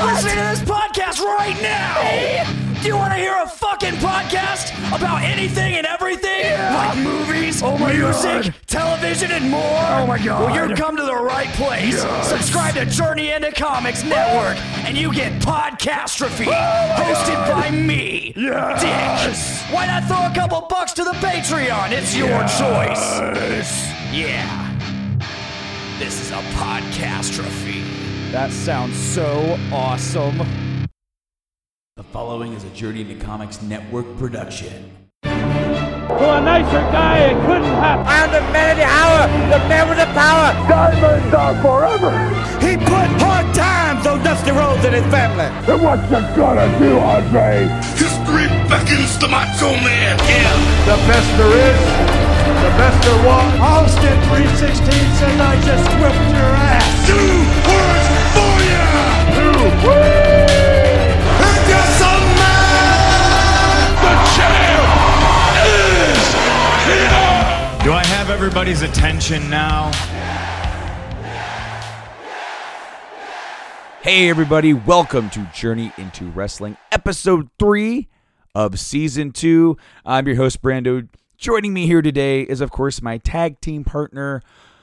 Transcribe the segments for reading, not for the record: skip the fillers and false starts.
listening to this podcast right now. Do you want to hear a fucking podcast about anything and everything? Yeah. Like movies, music, television, and more? Oh my God. Well, you've come to the right place. Yes. Subscribe to Journey into Comics Network, and you get Podcastrophe, hosted by me, Yes. Dick. Why not throw a couple bucks to the Patreon? It's your choice. Yeah. This is a Podcastrophe. That sounds so awesome. The following is a Journey into Comics Network production. To a nicer guy, it couldn't happen. I am the man of the hour, the man with the power. Diamonds are forever. He put hard times on Dusty Rhodes and his family. And what you gonna do, Andre? History beckons the Macho Man. Yeah. The best there is, the best there was. Austin 316 says I just whipped your ass. 2 words for ya. 2 words. And yes, a man. The champ is here. Do I have everybody's attention now? Hey everybody, welcome to Journey into Wrestling, episode 3 of season 2. I'm your host, Brando. Joining me here today is, of course, my tag team partner,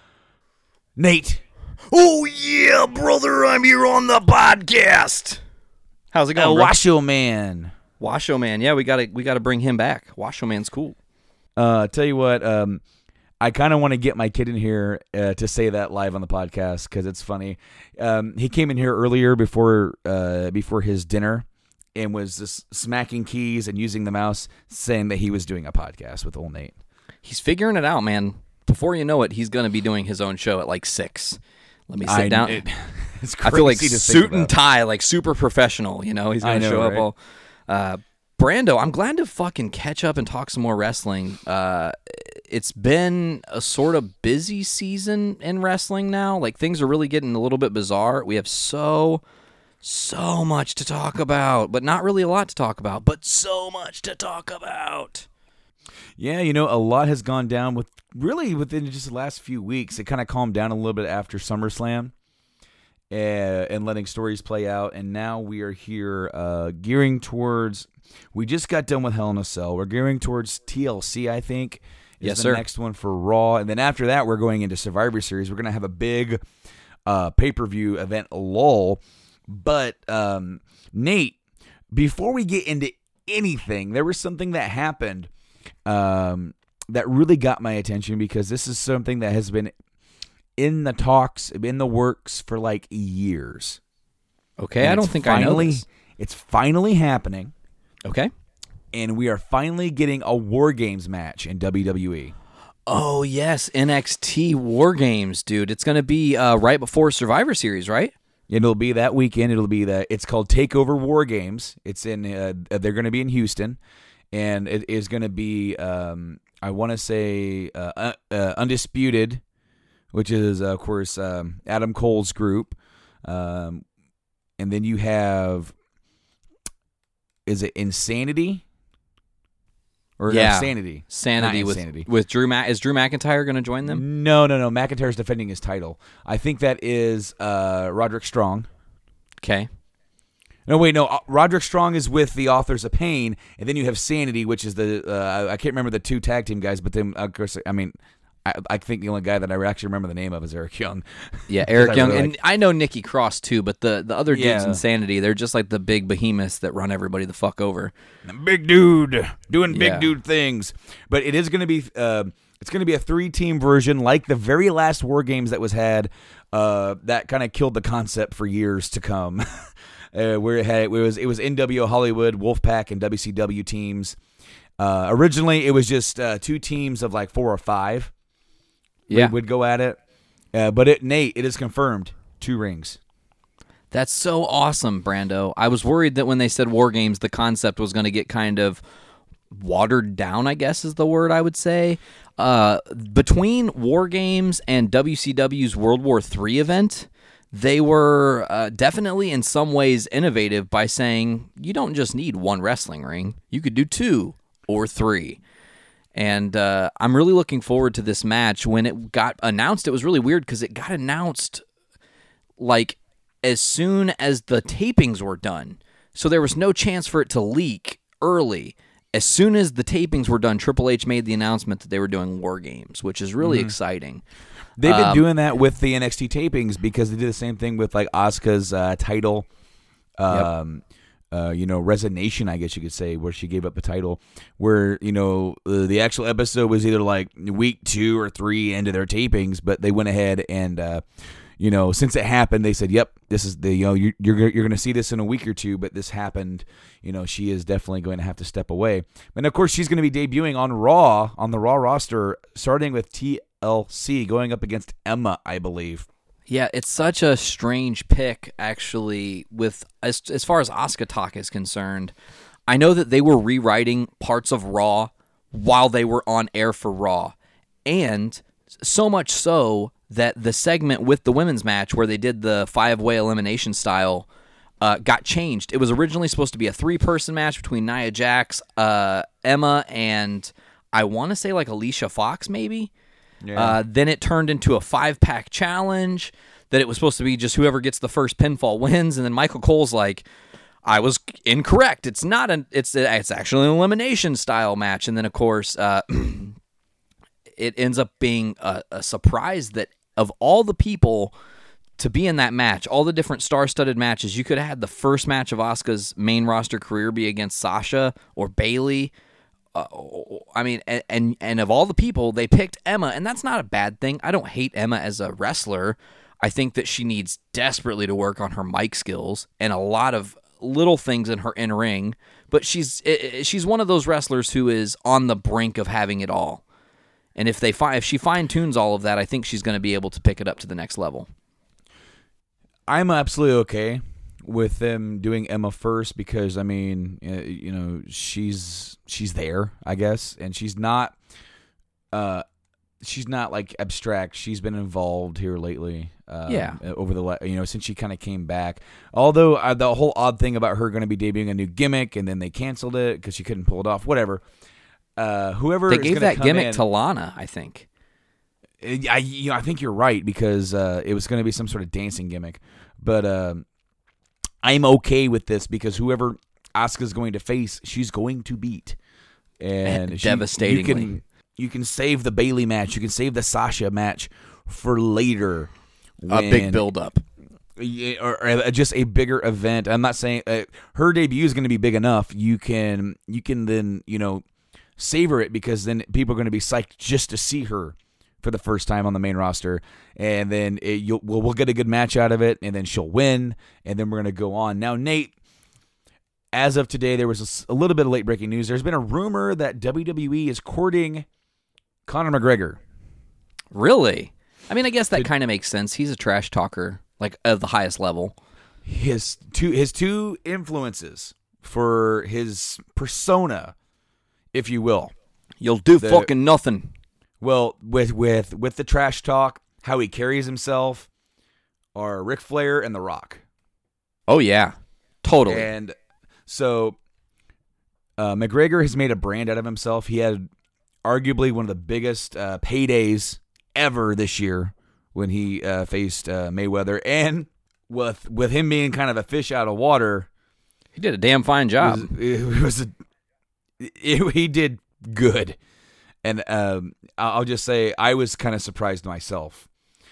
Nate. Oh yeah, brother, I'm here on the podcast. How's it going, bro? Washo Man. Washo Man. Yeah, we gotta bring him back. Washo Man's cool. Tell you what, I kind of want to get my kid in here to say that live on the podcast because it's funny. He came in here earlier before his dinner and was just smacking keys and using the mouse, saying that he was doing a podcast with old Nate. He's figuring it out, man. Before you know it, he's going to be doing his own show at like 6. Let me sit down. It's I feel like crazy to suit think and about. tie, like super professional. You know, he's going to show up all. Brando, I'm glad to fucking catch up and talk some more wrestling. It's been a sort of busy season in wrestling now. Like, things are really getting a little bit bizarre. We have so much to talk about, but not really a lot to talk about, but so much to talk about. Yeah, you know, a lot has gone down within just the last few weeks. It kind of calmed down a little bit after SummerSlam and letting stories play out. And now we are here gearing towards, we just got done with Hell in a Cell. We're gearing towards TLC, I think, is Yes, the sir. next one for Raw. And then after that, we're going into Survivor Series. We're going to have a big pay-per-view event lull. But, Nate, before we get into anything, there was something that happened that really got my attention because this is something that has been in the talks, in the works for like years. Okay, And I don't it's think I know this. It's finally happening, Okay. and we are finally getting a War Games match in WWE. Oh, yes, NXT War Games, dude. It's going to be right before Survivor Series, right? It'll be that weekend. It's called Takeover War Games. It's in. They're going to be in Houston, and it is going to be. I want to say Undisputed, which is of course Adam Cole's group, and then you have. Is it Insanity? Or Yeah. Sanity. Sanity Not with Insanity. Drew. Is Drew McIntyre going to join them? No. McIntyre's defending his title. I think that is Roderick Strong. Okay. No. Roderick Strong is with the Authors of Pain, and then you have Sanity, which is the I can't remember the 2 tag team guys, but then of course I think the only guy that I actually remember the name of is Eric Young. Yeah, Eric I Young, really and I know Nikki Cross too, but the other dudes Yeah. in Sanity, they're just like the big behemoths that run everybody the fuck over. Big dude doing big Yeah. dude things. But it is going to be it's going to be a 3-team version like the very last War Games that was had that kind of killed the concept for years to come. Where it was NWO Hollywood, Wolfpack, and WCW teams. Originally, it was just 2 teams of like 4 or 5. Yeah, Would go at it. But Nate, it is confirmed 2 rings. that's so awesome, Brando. I was worried that when they said War Games, the concept was going to get kind of watered down, I guess is the word I would say. Between War Games and WCW's World War III event, they were definitely in some ways innovative by saying you don't just need 1 wrestling ring. You could do 2 or 3. And I'm really looking forward to this match. When it got announced, it was really weird because it got announced like as soon as the tapings were done. So there was no chance for it to leak early. As soon as the tapings were done, Triple H made the announcement that they were doing War Games, which is really exciting. They've been doing that with the NXT tapings because they did the same thing with like Asuka's title, resignation, I guess you could say, where she gave up the title. Where the actual episode was either like week 2 or 3 into their tapings, but they went ahead and since it happened, they said, "Yep, this is the you're going to see this in a week or 2." But this happened. She is definitely going to have to step away. And of course, she's going to be debuting on Raw, on the Raw roster, starting with TLC, going up against Emma, I believe. Yeah, it's such a strange pick, actually, with as far as Asuka talk is concerned. I know that they were rewriting parts of Raw while they were on air for Raw, and so much so that the segment with the women's match where they did the 5-way elimination style got changed. It was originally supposed to be a 3-person match between Nia Jax, Emma, and I want to say like Alicia Fox, maybe. Yeah. Then it turned into a 5-pack challenge that it was supposed to be just whoever gets the first pinfall wins. And then Michael Cole's like, I was incorrect. It's not it's actually an elimination style match. And then of course, it ends up being a surprise that of all the people to be in that match, all the different star-studded matches, you could have had the first match of Asuka's main roster career be against Sasha or Bayley. And of all the people, they picked Emma, and that's not a bad thing. I don't hate Emma as a wrestler. I think that she needs desperately to work on her mic skills and a lot of little things in her in-ring, but she's one of those wrestlers who is on the brink of having it all. And if she fine-tunes all of that, I think she's going to be able to pick it up to the next level. I'm absolutely okay with them doing Emma first because she's there, I guess, and she's not like abstract. She's been involved here lately. Over the since she kind of came back. Although the whole odd thing about her going to be debuting a new gimmick and then they canceled it because she couldn't pull it off. Whatever. Whoever they gave that gimmick to Lana, I think. I think you're right because it was going to be some sort of dancing gimmick, but I'm okay with this because whoever Asuka's going to face, she's going to beat, and devastatingly. You can save the Bayley match, you can save the Sasha match for later. A big build-up. Or just a bigger event. I'm not saying her debut is going to be big enough. You can then savor it because then people are going to be psyched just to see her for the first time on the main roster, and then we'll get a good match out of it, and then she'll win, and then we're going to go on. Now, Nate, as of today, there was a little bit of late breaking news. There's been a rumor that WWE is courting Conor McGregor. Really? I mean, I guess that kind of makes sense. He's a trash talker, like of the highest level. His two influences for his persona, if you will. You'll do fucking nothing. Well, with the trash talk, how he carries himself, are Ric Flair and The Rock. Oh, yeah. Totally. And so McGregor has made a brand out of himself. He had arguably one of the biggest paydays ever this year when he faced Mayweather. And with him being kind of a fish out of water, he did a damn fine job. He did good. And I'll just say I was kind of surprised myself.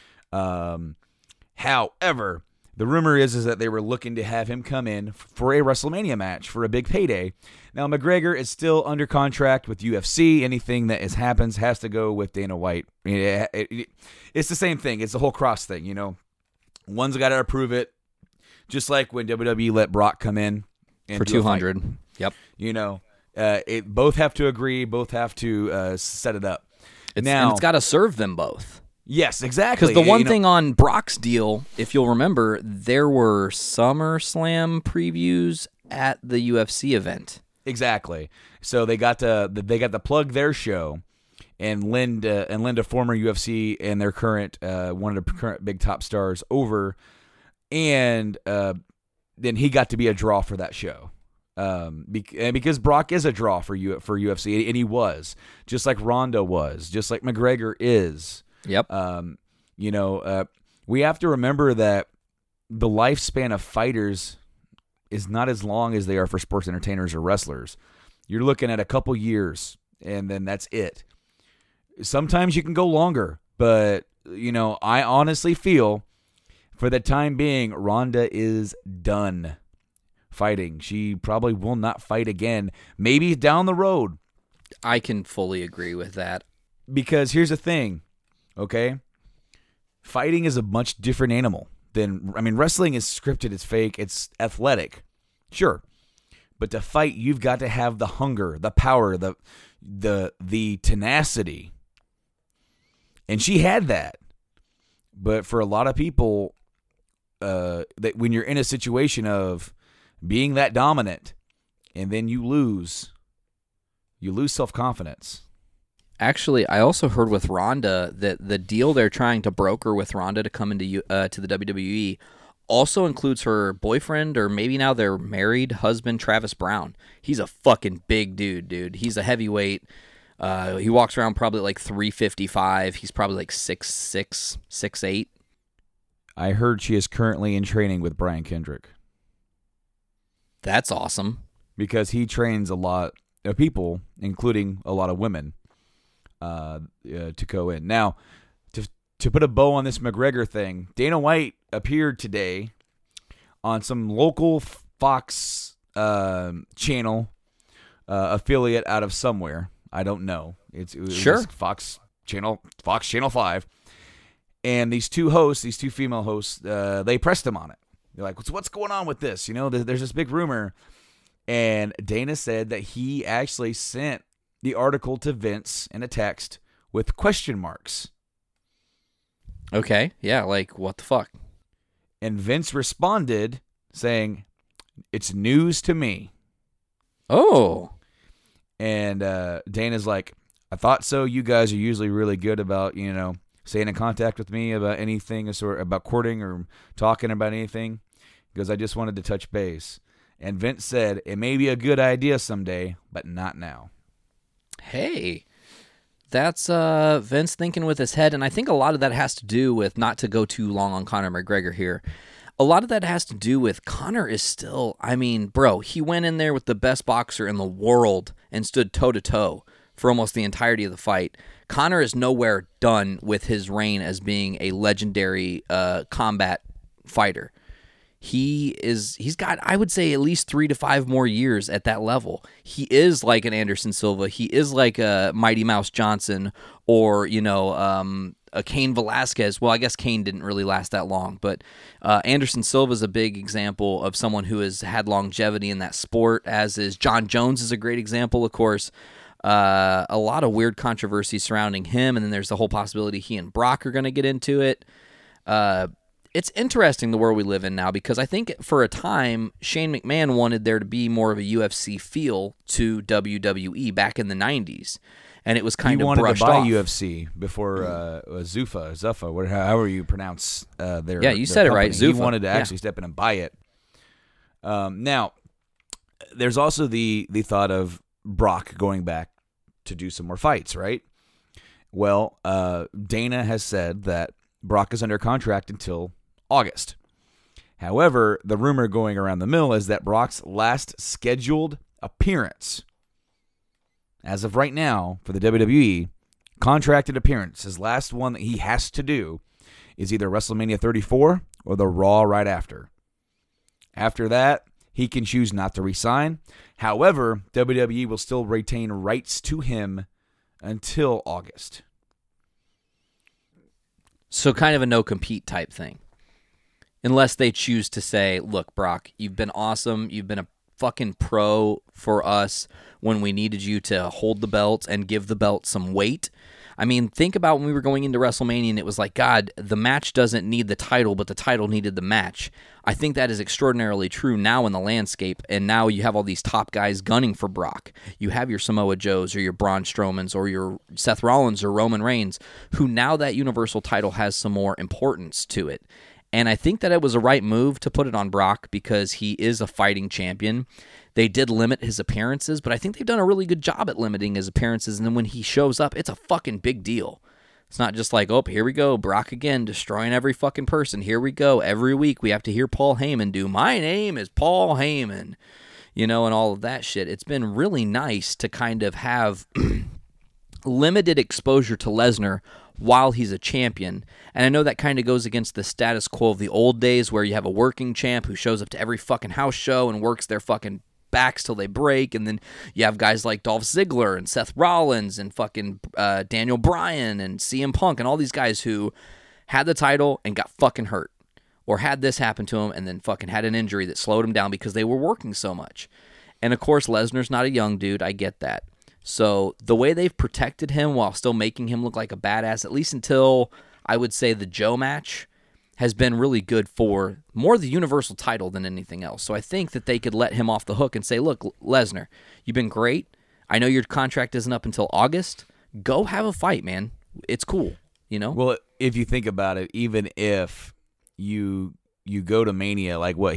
However, the rumor is that they were looking to have him come in for a WrestleMania match for a big payday. Now, McGregor is still under contract with UFC. Anything that happens has to go with Dana White. It's the same thing. It's the whole cross thing, One's got to approve it, just like when WWE let Brock come in for $200. Yep. Both have to agree. Both have to set it up. And it's got to serve them both. Yes, exactly. Because the one thing on Brock's deal, if you'll remember, there were SummerSlam previews at the UFC event. Exactly. So they got to plug their show and lend a former UFC and their current one of the current big top stars over, and then he got to be a draw for that show. Because Brock is a draw for UFC, and he was, just like Ronda was, just like McGregor is. Yep. We have to remember that the lifespan of fighters is not as long as they are for sports entertainers or wrestlers. You're looking at a couple years, and then that's it. Sometimes you can go longer, but, I honestly feel for the time being, Ronda is done fighting. She probably will not fight again, maybe down the road. I can fully agree with that. Because here's the thing, okay? Fighting is a much different animal than, wrestling is scripted, it's fake, it's athletic. Sure. But to fight, you've got to have the hunger, the power, the tenacity. And she had that. But for a lot of people, that when you're in a situation of being that dominant and then you lose self-confidence. Actually, I also heard with Ronda that the deal they're trying to broker with Ronda to come into to the WWE also includes her boyfriend, or maybe now their married husband, Travis Brown. He's a fucking big dude. He's a heavyweight. He walks around probably like 355. He's probably like 6'6", 6'8". I heard she is currently in training with Brian Kendrick. That's awesome. Because he trains a lot of people, including a lot of women, to go in. Now, to put a bow on this McGregor thing, Dana White appeared today on some local Fox channel affiliate out of somewhere. I don't know. It was Fox Channel 5. And these two female hosts, they pressed him on it. They're like, what's going on with this? There's this big rumor. And Dana said that he actually sent the article to Vince in a text with question marks. Okay, yeah, like, what the fuck? And Vince responded saying, it's news to me. Oh. And Dana's like, I thought so. You guys are usually really good about, staying in contact with me about anything, about courting or talking about anything, because I just wanted to touch base. And Vince said, it may be a good idea someday, but not now. Hey, that's Vince thinking with his head, and I think a lot of that has to do with, not to go too long on Conor McGregor here, a lot of that has to do with Conor is still, bro, he went in there with the best boxer in the world and stood toe-to-toe for almost the entirety of the fight. Conor is nowhere done with his reign as being a legendary combat fighter. He's got, I would say, at least 3 to 5 more years at that level. He is like an Anderson Silva. He is like a Mighty Mouse Johnson, or, a Cain Velasquez. Well, I guess Cain didn't really last that long, but Anderson Silva is a big example of someone who has had longevity in that sport, as is John Jones is a great example, of course. A lot of weird controversy surrounding him, and then there's the whole possibility he and Brock are going to get into it. It's interesting the world we live in now, because I think for a time, Shane McMahon wanted there to be more of a UFC feel to WWE back in the 90s. And it was kind of brushed off. He wanted to buy UFC before Zuffa, however you pronounce their Yeah, you said company. It right, Zuffa. He wanted to actually step in and buy it. Now, there's also the thought of Brock going back to do some more fights, right? Well, Dana has said that Brock is under contract until August. However, the rumor going around the mill is that Brock's last scheduled appearance, as of right now, for the WWE, contracted appearance, his last one that he has to do, is either WrestleMania 34 or the Raw right after. After that, he can choose not to resign. However, WWE will still retain rights to him until August. So kind of a no-compete type thing. Unless they choose to say, look, Brock, you've been awesome. You've been a fucking pro for us when we needed you to hold the belt and give the belt some weight. Think about when we were going into WrestleMania and it was like, God, the match doesn't need the title, but the title needed the match. I think that is extraordinarily true now in the landscape, and now you have all these top guys gunning for Brock. You have your Samoa Joes or your Braun Strowmans or your Seth Rollins or Roman Reigns, who now that Universal title has some more importance to it. And I think that it was a right move to put it on Brock because he is a fighting champion. They did limit his appearances, but I think they've done a really good job at limiting his appearances. And then when he shows up, it's a fucking big deal. It's not just like, oh, here we go, Brock again, destroying every fucking person. Here we go. Every week we have to hear Paul Heyman do, my name is Paul Heyman, and all of that shit. It's been really nice to kind of have limited exposure to Lesnar while he's a champion. And I know that kind of goes against the status quo of the old days where you have a working champ who shows up to every fucking house show and works their fucking backs till they break, and then you have guys like Dolph Ziggler and Seth Rollins and fucking Daniel Bryan and CM Punk and all these guys who had the title and got fucking hurt, or had this happen to them and then fucking had an injury that slowed them down because they were working so much. And of course, Lesnar's not a young dude. I get that. So the way they've protected him while still making him look like a badass, at least until I would say the Joe match, has been really good for more the Universal title than anything else. So I think that they could let him off the hook and say, look, Lesnar, you've been great. I know your contract isn't up until August. Go have a fight, man. It's cool, Well, if you think about it, even if you go to Mania, like what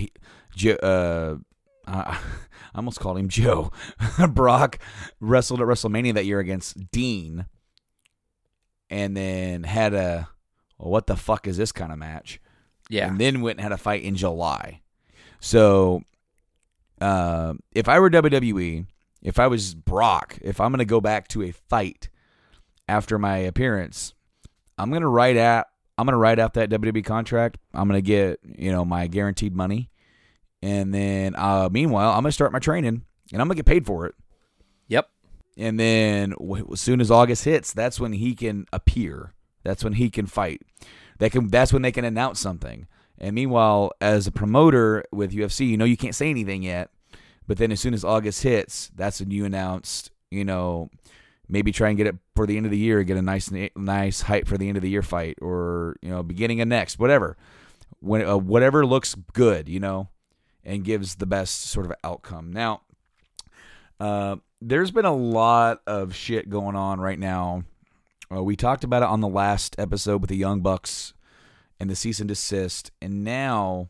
I almost called him Joe. Brock wrestled at WrestleMania that year against Dean, and then had a what the fuck is this kind of match? Yeah. And then went and had a fight in July. So if I were WWE, if I was Brock, if I'm going to go back to a fight after my appearance, I'm going to write out that WWE contract. I'm going to get, my guaranteed money. And then meanwhile, I'm going to start my training and I'm going to get paid for it. Yep. And then as soon as August hits, that's when he can appear. That's when he can fight. That's when they can announce something. And meanwhile, as a promoter with UFC, you can't say anything yet. But then as soon as August hits, that's when you announced, maybe try and get it for the end of the year, get a nice hype for the end of the year fight, or, beginning of next, whatever. Whatever looks good, and gives the best sort of outcome. Now, there's been a lot of shit going on right now. We talked about it on the last episode with the Young Bucks and the cease and desist. And now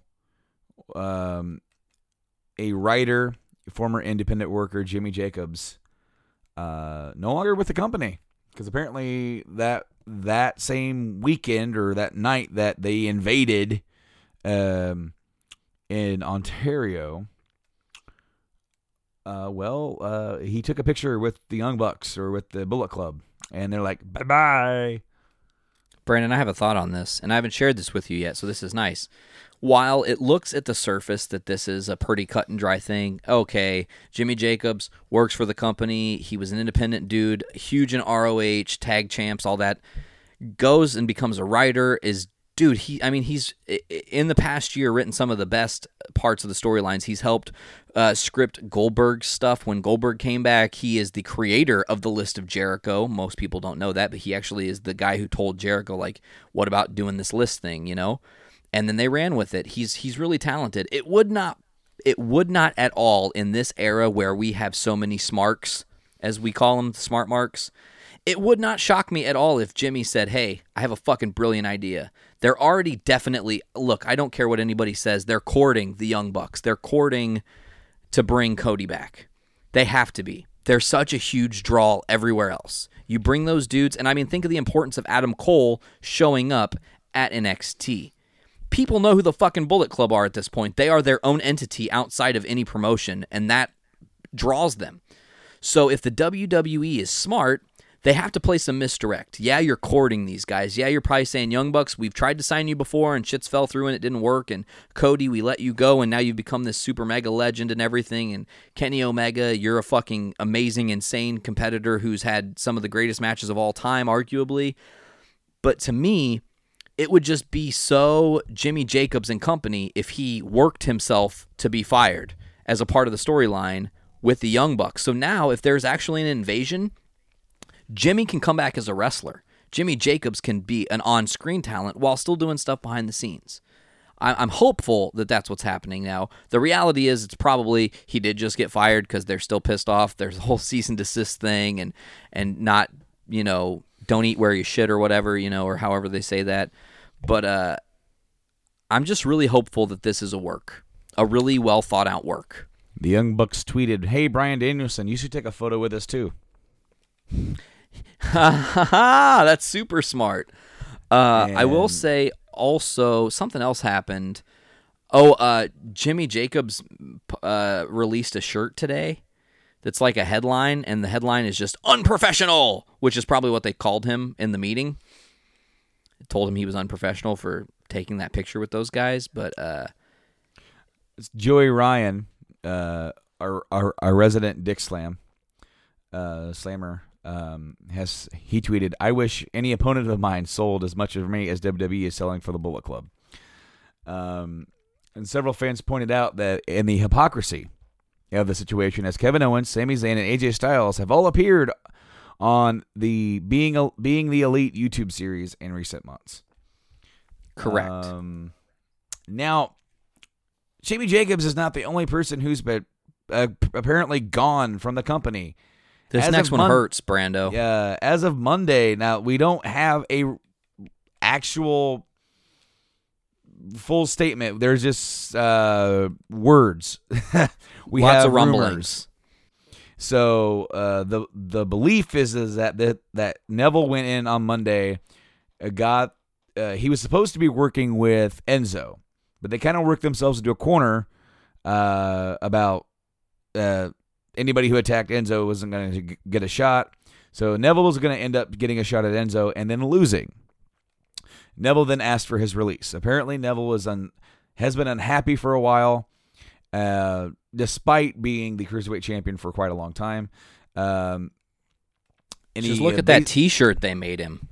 a writer, former independent worker, Jimmy Jacobs, no longer with the company. Because apparently that same weekend or that night that they invaded in Ontario, he took a picture with the Young Bucks or with the Bullet Club. And they're like, bye-bye. Brandon, I have a thought on this, and I haven't shared this with you yet, so this is nice. While it looks at the surface that this is a pretty cut and dry thing, okay, Jimmy Jacobs works for the company. He was an independent dude, huge in ROH, tag champs, all that. Goes and becomes a writer, he's in the past year written some of the best parts of the storylines. He's helped script Goldberg's stuff. When Goldberg came back, he is the creator of the List of Jericho. Most people don't know that, but he actually is the guy who told Jericho, like, what about doing this list thing, And then they ran with it. He's really talented. It would not at all in this era where we have so many smarks, as we call them, smart marks. It would not shock me at all if Jimmy said, hey, I have a fucking brilliant idea. They're already definitely, look, I don't care what anybody says, they're courting the Young Bucks. They're courting to bring Cody back. They have to be. They're such a huge draw everywhere else. You bring those dudes, and think of the importance of Adam Cole showing up at NXT. People know who the fucking Bullet Club are at this point. They are their own entity outside of any promotion, and that draws them. So if the WWE is smart, they have to play some misdirect. Yeah, you're courting these guys. Yeah, you're probably saying, Young Bucks, we've tried to sign you before and shits fell through and it didn't work. And Cody, we let you go and now you've become this super mega legend and everything. And Kenny Omega, you're a fucking amazing, insane competitor who's had some of the greatest matches of all time, arguably. But to me, it would just be so Jimmy Jacobs and company if he worked himself to be fired as a part of the storyline with the Young Bucks. So now if there's actually an invasion, Jimmy can come back as a wrestler. Jimmy Jacobs can be an on-screen talent while still doing stuff behind the scenes. I'm hopeful that that's what's happening now. The reality is it's probably he did just get fired because they're still pissed off. There's a whole cease and desist thing and not, don't eat where you shit or whatever, or however they say that. But I'm just really hopeful that this is a really well thought out work. The Young Bucks tweeted, hey, Bryan Danielson, you should take a photo with us too. That's super smart. I will say also something else happened. Jimmy Jacobs released a shirt today that's like a headline, and the headline is just unprofessional, which is probably what they called him in the meeting. Told him he was unprofessional for taking that picture with those guys, but it's Joey Ryan, our resident Dick Slammer, he tweeted, "I wish any opponent of mine sold as much of me as WWE is selling for the Bullet Club." And several fans pointed out that in the hypocrisy of the situation, as Kevin Owens, Sami Zayn, and AJ Styles have all appeared on the Being the Elite YouTube series in recent months. Correct. Now, Jimmy Jacobs is not the only person who's been apparently gone from the company. This next one hurts, Brando. Yeah, as of Monday, now we don't have a actual full statement. There's just words. Lots of rumblings. So the belief is that Neville went in on Monday, he was supposed to be working with Enzo, but they kind of worked themselves into a corner about anybody who attacked Enzo wasn't going to get a shot. So Neville was going to end up getting a shot at Enzo and then losing. Neville then asked for his release. Apparently, Neville has been unhappy for a while, despite being the Cruiserweight champion for quite a long time. And just look at that T-shirt they made him.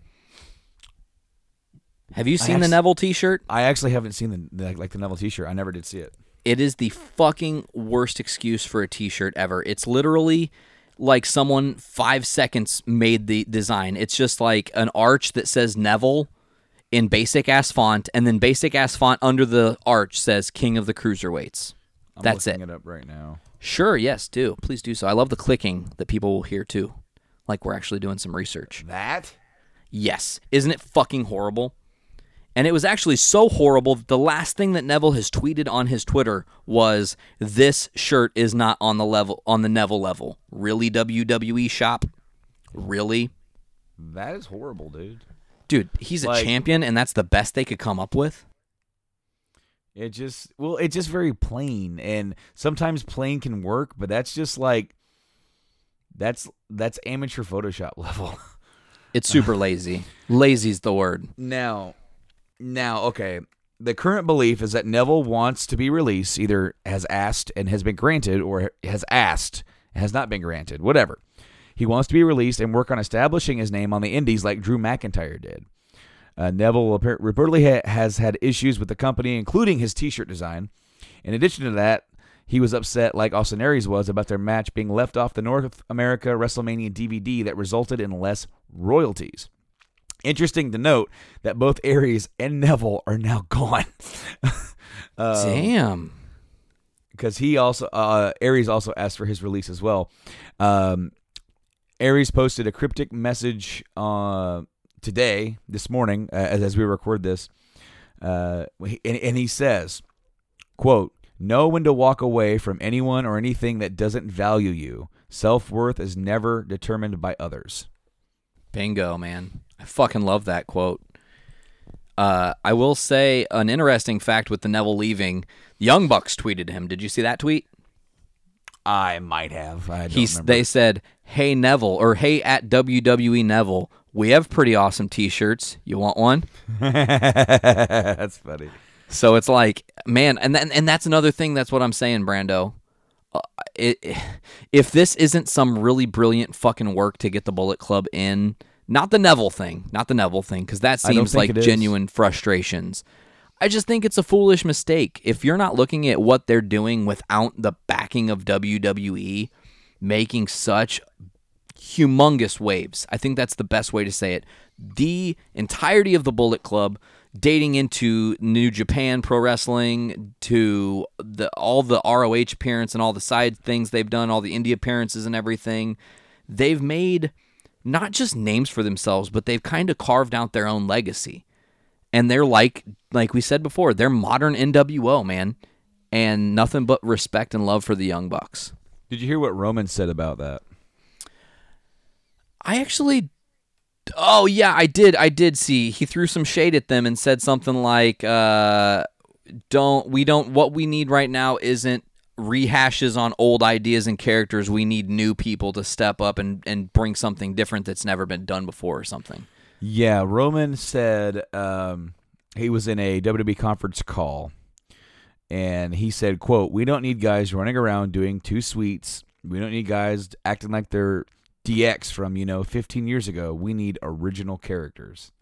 Have you seen the Neville T-shirt? I actually haven't seen the Neville T-shirt. I never did see it. It is the fucking worst excuse for a T-shirt ever. It's literally like someone 5 seconds made the design. It's just like an arch that says Neville in basic-ass font, and then basic-ass font under the arch says King of the Cruiserweights. That's it. I'm looking it up right now. Sure, yes, do. Please do so. I love the clicking that people will hear, too. Like we're actually doing some research. That? Yes. Isn't it fucking horrible? And it was actually so horrible that the last thing that Neville has tweeted on his Twitter was, "This shirt is not on the Neville level." Really, WWE shop? Really? That is horrible, dude. Dude, he's a champion, and that's the best they could come up with? It's just very plain, and sometimes plain can work, but that's just like, that's amateur Photoshop level. It's super lazy. Lazy's the word. Now, okay, the current belief is that Neville wants to be released, either has asked and has been granted, or has asked and has not been granted, whatever. He wants to be released and work on establishing his name on the indies like Drew McIntyre did. Neville reportedly has had issues with the company, including his T-shirt design. In addition to that, he was upset, like Austin Aries was, about their match being left off the North America WrestleMania DVD that resulted in less royalties. Interesting to note that both Aries and Neville are now gone. Damn. Because Aries also asked for his release as well. Aries posted a cryptic message this morning, as we record this, and he says, quote, "Know when to walk away from anyone or anything that doesn't value you. Self-worth is never determined by others." Bingo, man. I fucking love that quote. I will say an interesting fact with the Neville leaving, the Young Bucks tweeted him. Did you see that tweet? I might have. I don't remember. They said, "Hey Neville," or "Hey at WWE Neville, we have pretty awesome T-shirts. You want one?" That's funny. So it's like, man, and that's another thing. That's what I'm saying, Brando. If this isn't some really brilliant fucking work to get the Bullet Club in, not the Neville thing, because that seems like genuine frustrations. I just think it's a foolish mistake. If you're not looking at what they're doing without the backing of WWE, making such humongous waves, I think that's the best way to say it. The entirety of the Bullet Club, dating into New Japan Pro Wrestling, to all the ROH appearance and all the side things they've done, all the indie appearances and everything, they've made not just names for themselves, but they've kind of carved out their own legacy. And they're like we said before, they're modern NWO, man. And nothing but respect and love for the Young Bucks. Did you hear what Roman said about that? Oh yeah, I did see. He threw some shade at them and said something like, what we need right now isn't rehashes on old ideas and characters. We need new people to step up and bring something different that's never been done before or something. Yeah, Roman said he was in a WWE conference call, and he said, quote, "We don't need guys running around doing two sweets. We don't need guys acting like they're DX from, 15 years ago. We need original characters."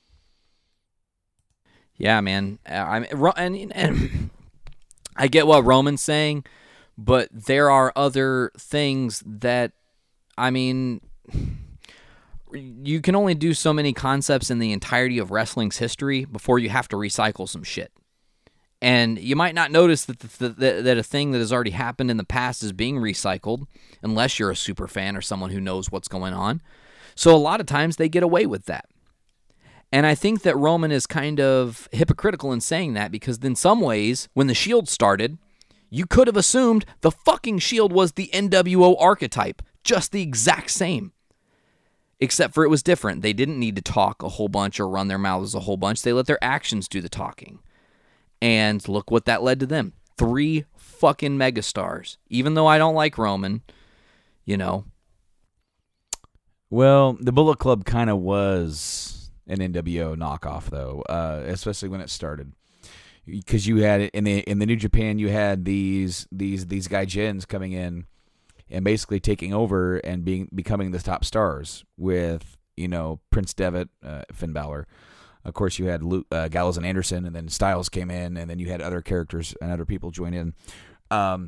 Yeah, man. And I get what Roman's saying, but there are other things that, you can only do so many concepts in the entirety of wrestling's history before you have to recycle some shit. And you might not notice that a thing that has already happened in the past is being recycled, unless you're a super fan or someone who knows what's going on. So a lot of times they get away with that. And I think that Roman is kind of hypocritical in saying that, because in some ways, when the Shield started, you could have assumed the fucking Shield was the NWO archetype, just the exact same. Except for it was different. They didn't need to talk a whole bunch or run their mouths a whole bunch. They let their actions do the talking. And look what that led to them. 3 fucking megastars. Even though I don't like Roman, Well, the Bullet Club kind of was an NWO knockoff, though, especially when it started. Because you had in the New Japan, you had these gaijins coming in and basically taking over and becoming the top stars with, Prince Devitt, Finn Balor. Of course, you had Gallows and Anderson, and then Styles came in, and then you had other characters and other people join in. Now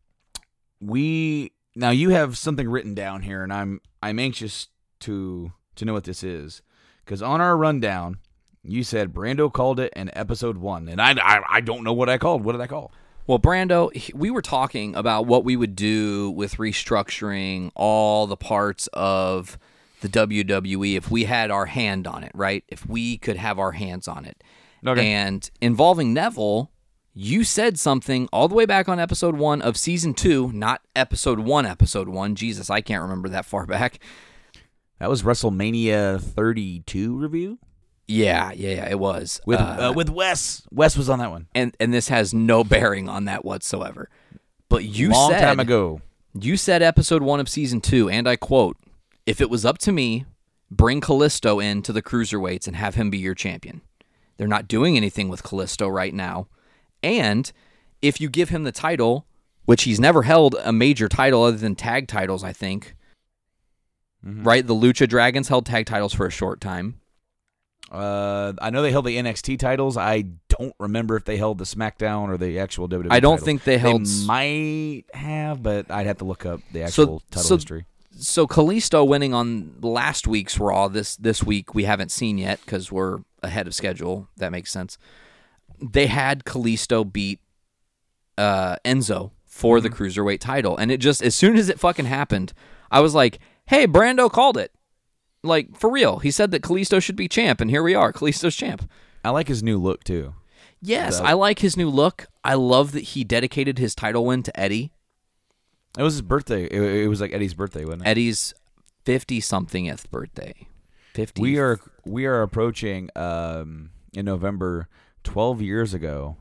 you have something written down here, and I'm anxious to know what this is, because on our rundown, you said Brando called it in episode 1, and I don't know what I called. What did I call? Well, Brando, we were talking about what we would do with restructuring all the parts of the WWE if we had our hand on it, right? If we could have our hands on it. Okay. And involving Neville, you said something all the way back on episode 1 of season 2, not episode 1. Jesus, I can't remember that far back. That was WrestleMania 32 review? Yeah, it was. With Wes. Wes was on that one. And this has no bearing on that whatsoever. But Long time ago. You said episode 1 of season 2, and I quote, "If it was up to me, bring Kalisto in to the cruiserweights and have him be your champion. They're not doing anything with Kalisto right now. And if you give him the title, which he's never held a major title other than tag titles, I think, right? The Lucha Dragons held tag titles for a short time. I know they held the NXT titles. I don't remember if they held the SmackDown or the actual WWE I don't titles. think they held... They might have, but I'd have to look up the actual title history. So Kalisto winning on last week's Raw, this week we haven't seen yet because we're ahead of schedule. That makes sense. They had Kalisto beat Enzo for the Cruiserweight title. And it just, as soon as it fucking happened, I was like, hey, Brando called it. Like, for real. He said that Kalisto should be champ, and here we are. Kalisto's champ. I like his new look, too. Yes, I like his new look. I love that he dedicated his title win to Eddie. It was his birthday. It was like Eddie's birthday, wasn't it? Eddie's 50-somethingth birthday. 50. We are approaching, in November, 12 years ago,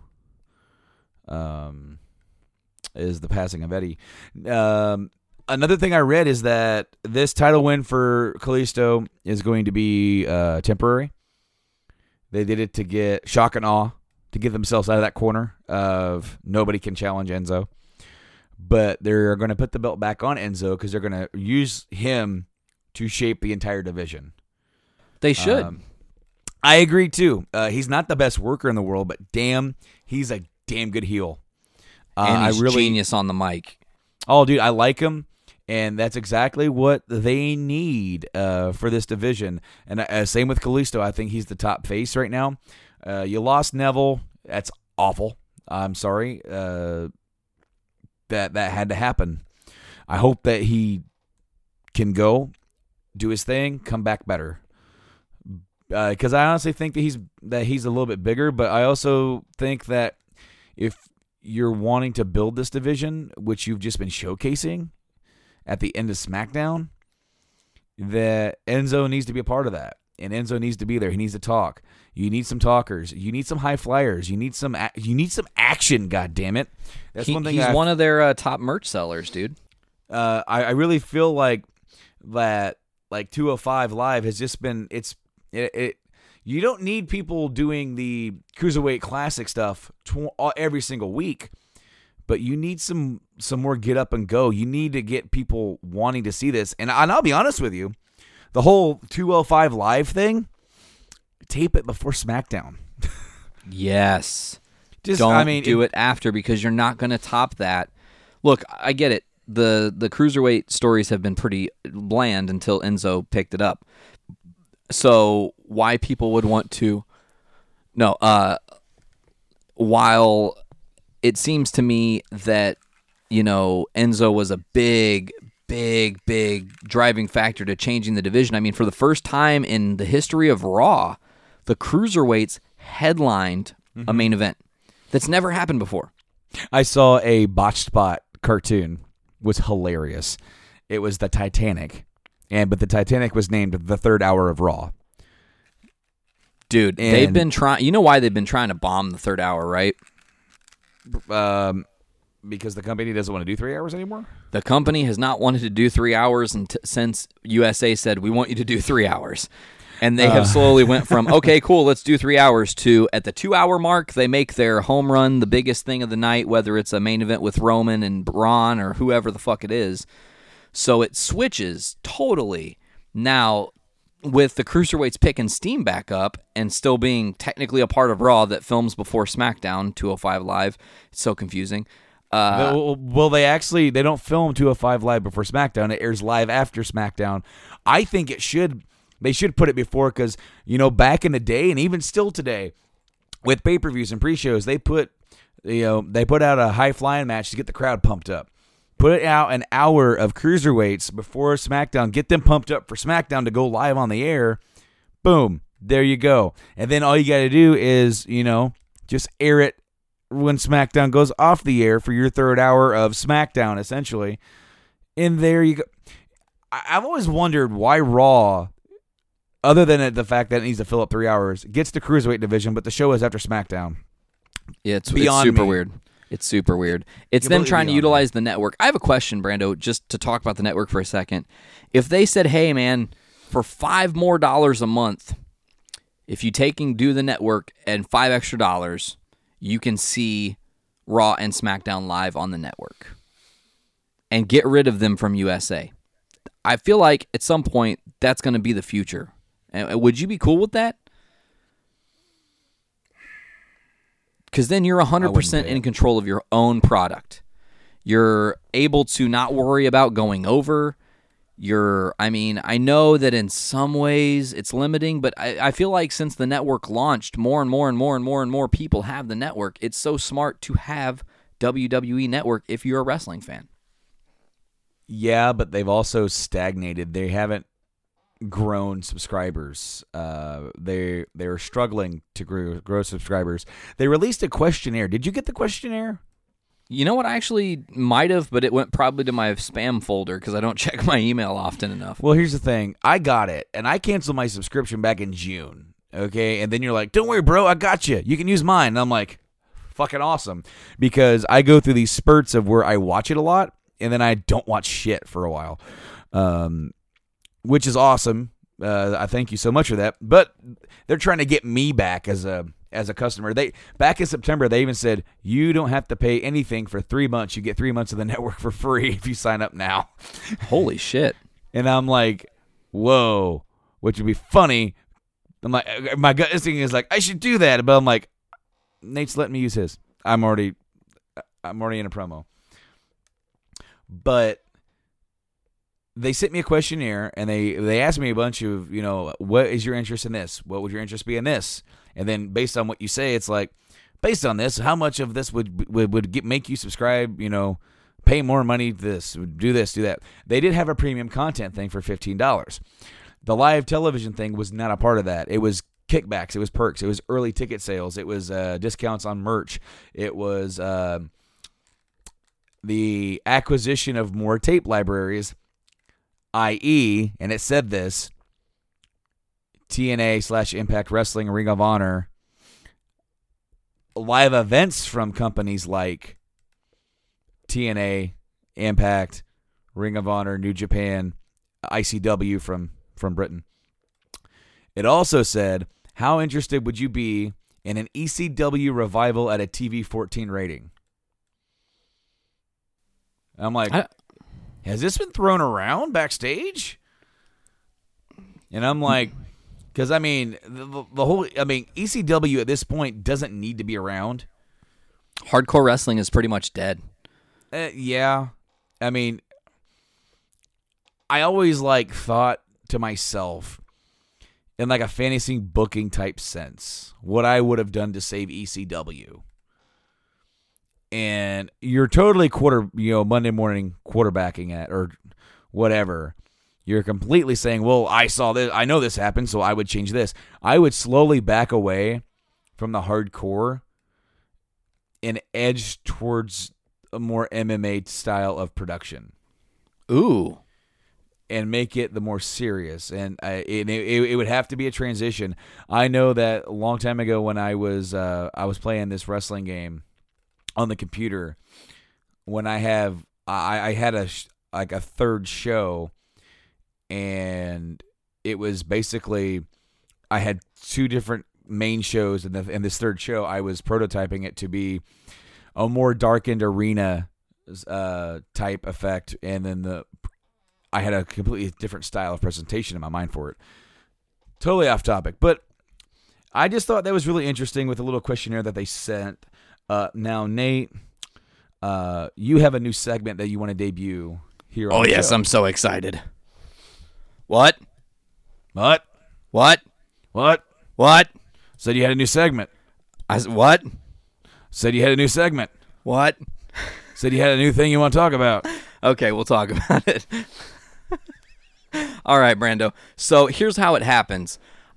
is the passing of Eddie. Another thing I read is that this title win for Kalisto is going to be temporary. They did it to get shock and awe, to get themselves out of that corner of nobody can challenge Enzo. But they're going to put the belt back on Enzo because they're going to use him to shape the entire division. They should. I agree, too. He's not the best worker in the world, but damn, he's a damn good heel. And he's genius on the mic. Oh, dude, I like him. And that's exactly what they need for this division. And same with Kalisto. I think he's the top face right now. You lost Neville. That's awful. I'm sorry. That had to happen. I hope that he can go, do his thing, come back better. Because I honestly think that he's a little bit bigger, but I also think that if you're wanting to build this division, which you've just been showcasing at the end of SmackDown, that Enzo needs to be a part of that, and Enzo needs to be there. He needs to talk. You need some talkers. You need some high flyers. You need some action. God damn it! That's one thing. He's one of their top merch sellers, dude. I really feel like that. Like 205 Live has just been. You don't need people doing the Cruiserweight Classic stuff every single week. But you need some more get up and go. You need to get people wanting to see this. And I'll be honest with you, the whole 205 Live thing, tape it before SmackDown. Yes. Don't do it after, because you're not going to top that. Look, I get it. The Cruiserweight stories have been pretty bland until Enzo picked it up. So why people would want to... No, while... It seems to me that, Enzo was a big driving factor to changing the division. I mean, for the first time in the history of Raw, the Cruiserweights headlined a main event. That's never happened before. I saw a Botched Spot cartoon. It was hilarious. It was the Titanic, but the Titanic was named the third hour of Raw. Dude, they've been trying. You know why they've been trying to bomb the third hour, right? Because the company doesn't want to do 3 hours anymore? The company has not wanted to do 3 hours since USA said, we want you to do 3 hours. And they have slowly went from, okay, cool, let's do 3 hours, to at the 2 hour mark, they make their home run the biggest thing of the night, whether it's a main event with Roman and Braun or whoever the fuck it is. So it switches totally. Now, with the Cruiserweights picking steam back up and still being technically a part of Raw that films before SmackDown, 205 Live, it's so confusing. Well, they don't film 205 Live before SmackDown. It airs live after SmackDown. I think they should put it before, because, back in the day, and even still today, with pay-per-views and pre-shows, they put out a high-flying match to get the crowd pumped up. Put out an hour of Cruiserweights before SmackDown. Get them pumped up for SmackDown to go live on the air. Boom. There you go. And then all you got to do is, just air it when SmackDown goes off the air for your third hour of SmackDown, essentially. And there you go. I've always wondered why Raw, other than the fact that it needs to fill up 3 hours, gets the Cruiserweight division, but the show is after SmackDown. Yeah, it's super weird. It's super weird. It's them trying to utilize the network. I have a question, Brando, just to talk about the network for a second. If they said, hey, man, for $5 more a month, if you do the network and $5 extra, you can see Raw and SmackDown live on the network and get rid of them from USA. I feel like at some point that's going to be the future. Would you be cool with that? Because then you're 100% in control of your own product. You're able to not worry about going over. I know that in some ways it's limiting, but I feel like since the network launched, more and more people have the network. It's so smart to have WWE Network if you're a wrestling fan. Yeah, but they've also stagnated. They haven't grown subscribers. They're struggling to grow subscribers. They released a questionnaire. Did you get the questionnaire? You know what? I actually might have, but it went probably to my spam folder because I don't check my email often enough. Well, here's the thing. I got it, and I canceled my subscription back in June. Okay, and then you're like, don't worry, bro, I got you. You can use mine. And I'm like, fucking awesome. Because I go through these spurts of where I watch it a lot, and then I don't watch shit for a while. Which is awesome. I thank you so much for that. But they're trying to get me back as a customer. Back in September, they even said, you don't have to pay anything for 3 months. You get 3 months of the network for free if you sign up now. Holy shit. And I'm like, whoa, which would be funny. I'm like, my gut instinct is like, I should do that. But I'm like, Nate's letting me use his. I'm already in a promo. But they sent me a questionnaire, and they asked me a bunch of, what is your interest in this? What would your interest be in this? And then based on what you say, it's like, based on this, how much of this would make you subscribe, pay more money to this, do that. They did have a premium content thing for $15. The live television thing was not a part of that. It was kickbacks. It was perks. It was early ticket sales. It was discounts on merch. It was the acquisition of more tape libraries. i.e., and it said this, TNA/Impact Wrestling, Ring of Honor, live events from companies like TNA, Impact, Ring of Honor, New Japan, ICW from Britain. It also said, how interested would you be in an ECW revival at a TV 14 rating? I'm like, has this been thrown around backstage? And I'm like, because I mean, the whole, ECW at this point doesn't need to be around. Hardcore wrestling is pretty much dead. Yeah. I mean, I always thought to myself, in a fantasy booking type sense, what I would have done to save ECW. And you're totally Monday morning quarterbacking at or whatever. You're completely saying, well, I saw this, I know this happened, so I would change this. I would slowly back away from the hardcore and edge towards a more MMA style of production. Ooh. And make it the more serious. And it would have to be a transition. I know that a long time ago when I was playing this wrestling game on the computer, when I had a third show, and it was basically I had two different main shows, and this third show I was prototyping it to be a more darkened arena type effect, and then I had a completely different style of presentation in my mind for it. Totally off topic, but I just thought that was really interesting with a little questionnaire that they sent. Now, Nate, you have a new segment that you want to debut here on the show. Oh, yes, I'm so excited. What? What? Said you had a new segment. What? Said you had a new segment. What? Said you had a new thing you want to talk about. Okay, we'll talk about it. All right, Brando. So here's how it happens.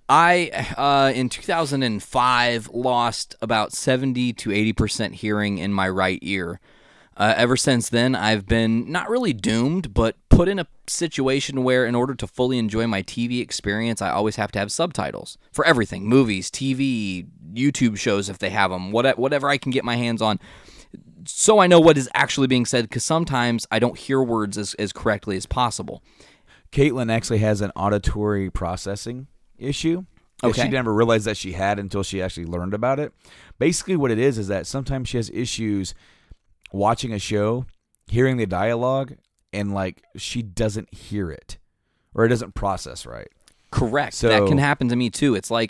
I, in 2005, lost about 70 to 80% hearing in my right ear. Ever since then, I've been not really doomed, but put in a situation where in order to fully enjoy my TV experience, I always have to have subtitles for everything. Movies, TV, YouTube shows if they have them, whatever I can get my hands on. So I know what is actually being said, because sometimes I don't hear words as correctly as possible. Caitlin actually has an auditory processing issue. Okay. She never realized that she had until she actually learned about it. Basically what it is that sometimes she has issues watching a show, hearing the dialogue, and she doesn't hear it, or it doesn't process right. Correct. So, that can happen to me too. It's like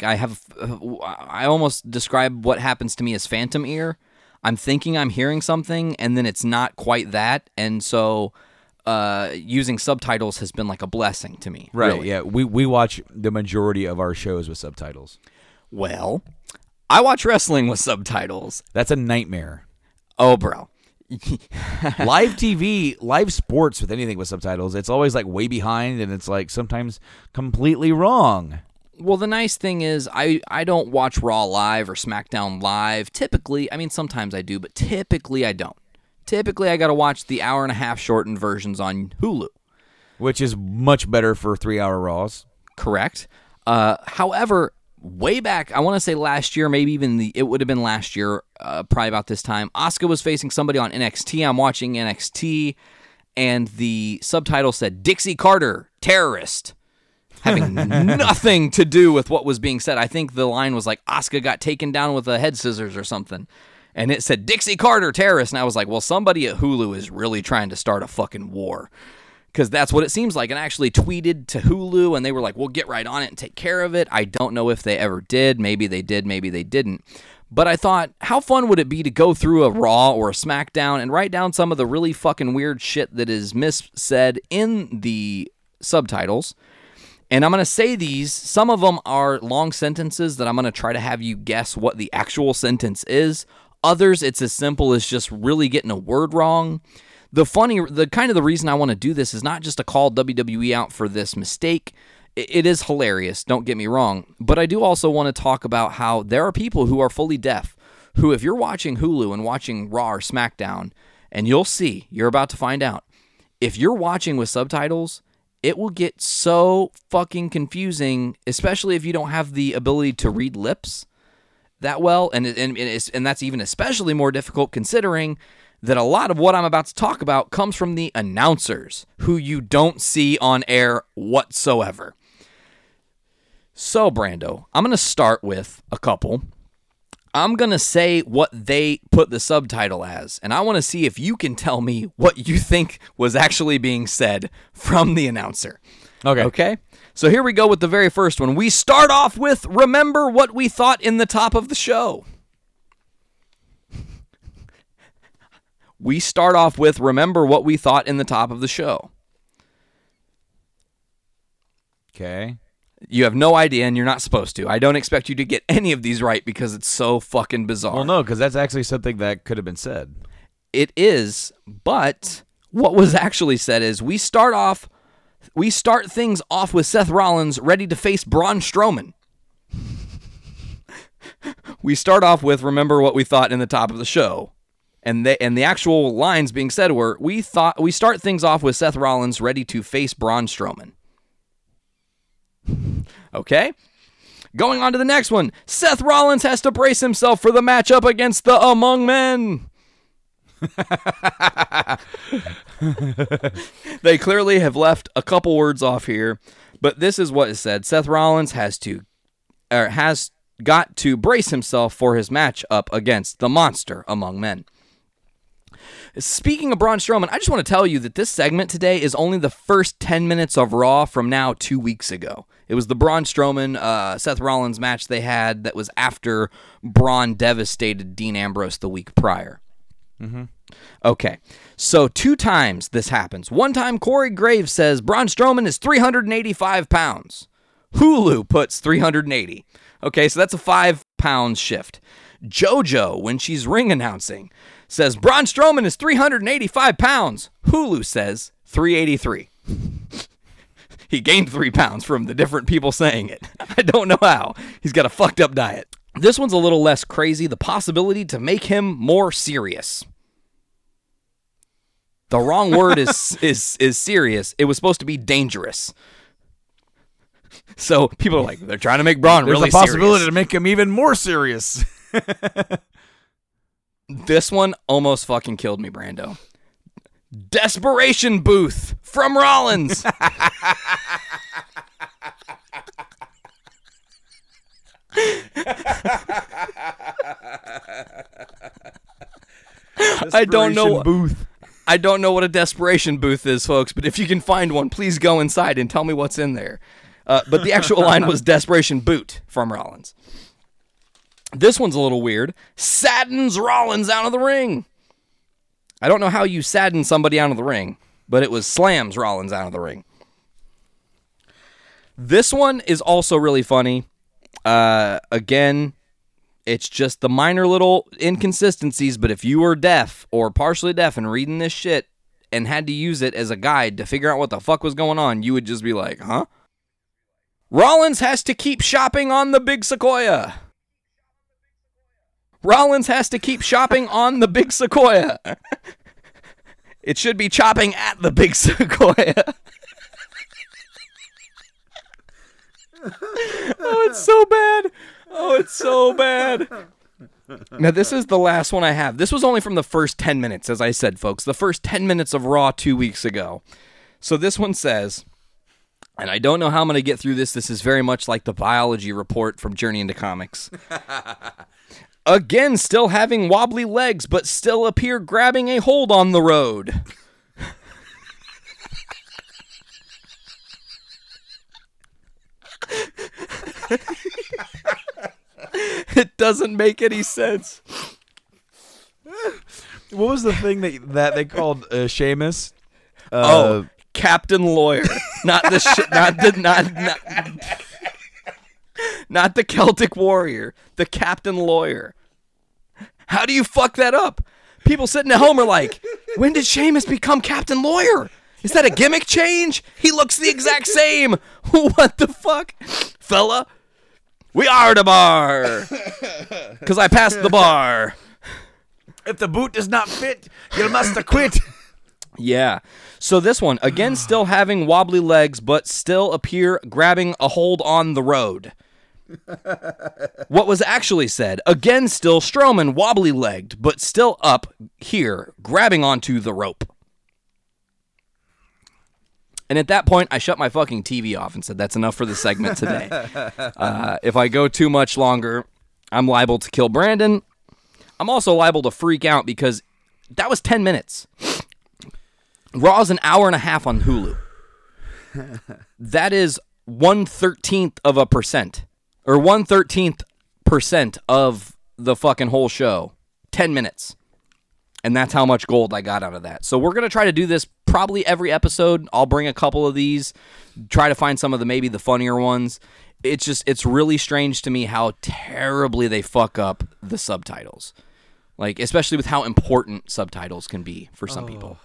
I almost describe what happens to me as phantom ear. I'm thinking I'm hearing something, and then it's not quite that, and so using subtitles has been like a blessing to me. Right, really. yeah. We watch the majority of our shows with subtitles. Well, I watch wrestling with subtitles. That's a nightmare. Oh, bro. Live TV, live sports with anything with subtitles, it's always way behind, and it's sometimes completely wrong. Well, the nice thing is I don't watch Raw live or SmackDown live. Typically, sometimes I do, but typically I don't. Typically, I got to watch the hour-and-a-half shortened versions on Hulu. Which is much better for 3-hour Raws. Correct. However, way back, I want to say last year, maybe even it would have been last year, probably about this time, Asuka was facing somebody on NXT. I'm watching NXT, and the subtitle said, Dixie Carter, terrorist. Having nothing to do with what was being said. I think the line was Asuka got taken down with a head scissors or something. And it said, Dixie Carter, terrorist. And I was like, well, somebody at Hulu is really trying to start a fucking war. Because that's what it seems like. And I actually tweeted to Hulu, and they were like, we'll get right on it and take care of it. I don't know if they ever did. Maybe they did. Maybe they didn't. But I thought, how fun would it be to go through a Raw or a SmackDown and write down some of the really fucking weird shit that is missaid in the subtitles. And I'm going to say these. Some of them are long sentences that I'm going to try to have you guess what the actual sentence is. Others, it's as simple as just really getting a word wrong. The reason I want to do this is not just to call WWE out for this mistake. It is hilarious, don't get me wrong. But I do also want to talk about how there are people who are fully deaf, who if you're watching Hulu and watching Raw or SmackDown, and you're about to find out, if you're watching with subtitles it will get so fucking confusing, especially if you don't have the ability to read lips that well, and that's even especially more difficult considering that a lot of what I'm about to talk about comes from the announcers, who you don't see on air whatsoever. So, Brando, I'm going to start with a couple. I'm going to say what they put the subtitle as, and I want to see if you can tell me what you think was actually being said from the announcer. Okay? So here we go with the very first one. We start off with, remember what we thought in the top of the show. We start off with, remember what we thought in the top of the show. Okay. You have no idea, and you're not supposed to. I don't expect you to get any of these right because it's so fucking bizarre. Well, no, because that's actually something that could have been said. It is, but what was actually said is we start things off with Seth Rollins ready to face Braun Strowman. We start off with, remember what we thought in the top of the show. And the actual lines being said were, we start things off with Seth Rollins ready to face Braun Strowman. Okay? Going on to the next one. Seth Rollins has to brace himself for the matchup against the Among Men. They clearly have left a couple words off here, but this is what is said. Seth Rollins has got to brace himself for his matchup against the monster among men. Speaking of Braun Strowman, I just want to tell you that this segment today is only the first 10 minutes of Raw from now 2 weeks ago. It was the Braun Strowman, Seth Rollins match they had that was after Braun devastated Dean Ambrose the week prior. Mm-hmm. Okay, so 2 times this happens. One time Corey Graves says Braun Strowman is 385 pounds. Hulu puts 380. Okay, so that's a 5-pound shift. JoJo, when she's ring announcing, says Braun Strowman is 385 pounds. Hulu says 383. He gained 3 pounds from the different people saying it. I don't know how. He's got a fucked up diet. This one's a little less crazy. The possibility to make him more serious. The wrong word is serious. It was supposed to be dangerous. So people are like, they're trying to make Braun really serious. There's a possibility to make him even more serious. This one almost fucking killed me, Brando. Desperation Booth from Rollins. I don't know what a desperation booth is, folks, but if you can find one, please go inside and tell me what's in there. But the actual line was desperation boot from Rollins. This one's a little weird. Saddens Rollins out of the ring. I don't know how you sadden somebody out of the ring, but it was slams Rollins out of the ring. This one is also really funny. Again, it's just the minor little inconsistencies, but if you were deaf or partially deaf and reading this shit and had to use it as a guide to figure out what the fuck was going on, you would just be like, huh? Rollins has to keep shopping on the Big Sequoia. Rollins has to keep shopping on the Big Sequoia. It should be chopping at the Big Sequoia. Oh, it's so bad. Oh, it's so bad. Now, this is the last one I have. This was only from the first 10 minutes, as I said, folks. The first 10 minutes of Raw 2 weeks ago. So this one says, and I don't know how I'm going to get through this. This is very much like the biology report from Journey into Comics. Again, still having wobbly legs, but still appear grabbing a hold on the road. It doesn't make any sense. What was the thing that they called Sheamus? Captain Lawyer, not the not the Celtic Warrior, the Captain Lawyer. How do you fuck that up? People sitting at home are like, when did Sheamus become Captain Lawyer? Is that a gimmick change? He looks the exact same. What the fuck? Fella, we are the bar. Because I passed the bar. If the boot does not fit, you must have quit. Yeah. So this one, again, still having wobbly legs, but still appear grabbing a hold on the road. What was actually said, again, still Strowman wobbly-legged, but still up here, grabbing onto the rope. And at that point, I shut my fucking TV off and said, that's enough for the segment today. If I go too much longer, I'm liable to kill Brandon. I'm also liable to freak out because that was 10 minutes. Raw's an hour and a half on Hulu. That is 1/13% or 1/13% of the fucking whole show. 10 minutes. And that's how much gold I got out of that. So we're going to try to do this probably every episode. I'll bring a couple of these, try to find some of maybe the funnier ones. It's really strange to me how terribly they fuck up the subtitles. Like, especially with how important subtitles can be for some people.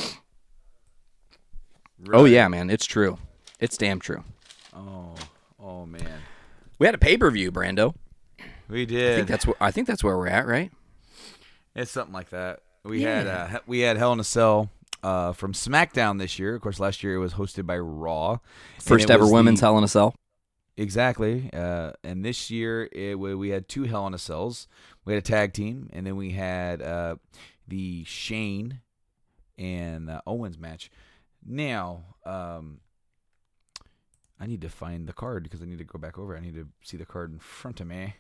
Right. Oh, yeah, man. It's true. It's damn true. Oh, man. We had a pay-per-view, Brando. We did. I think that's where we're at, right? It's something like that. We had Hell in a Cell from SmackDown this year. Of course, last year it was hosted by Raw. First ever women's Hell in a Cell. Exactly. And this year we had 2 Hell in a Cells. We had a tag team, and then we had the Shane and Owens match. Now, I need to find the card because I need to go back over. I need to see the card in front of me.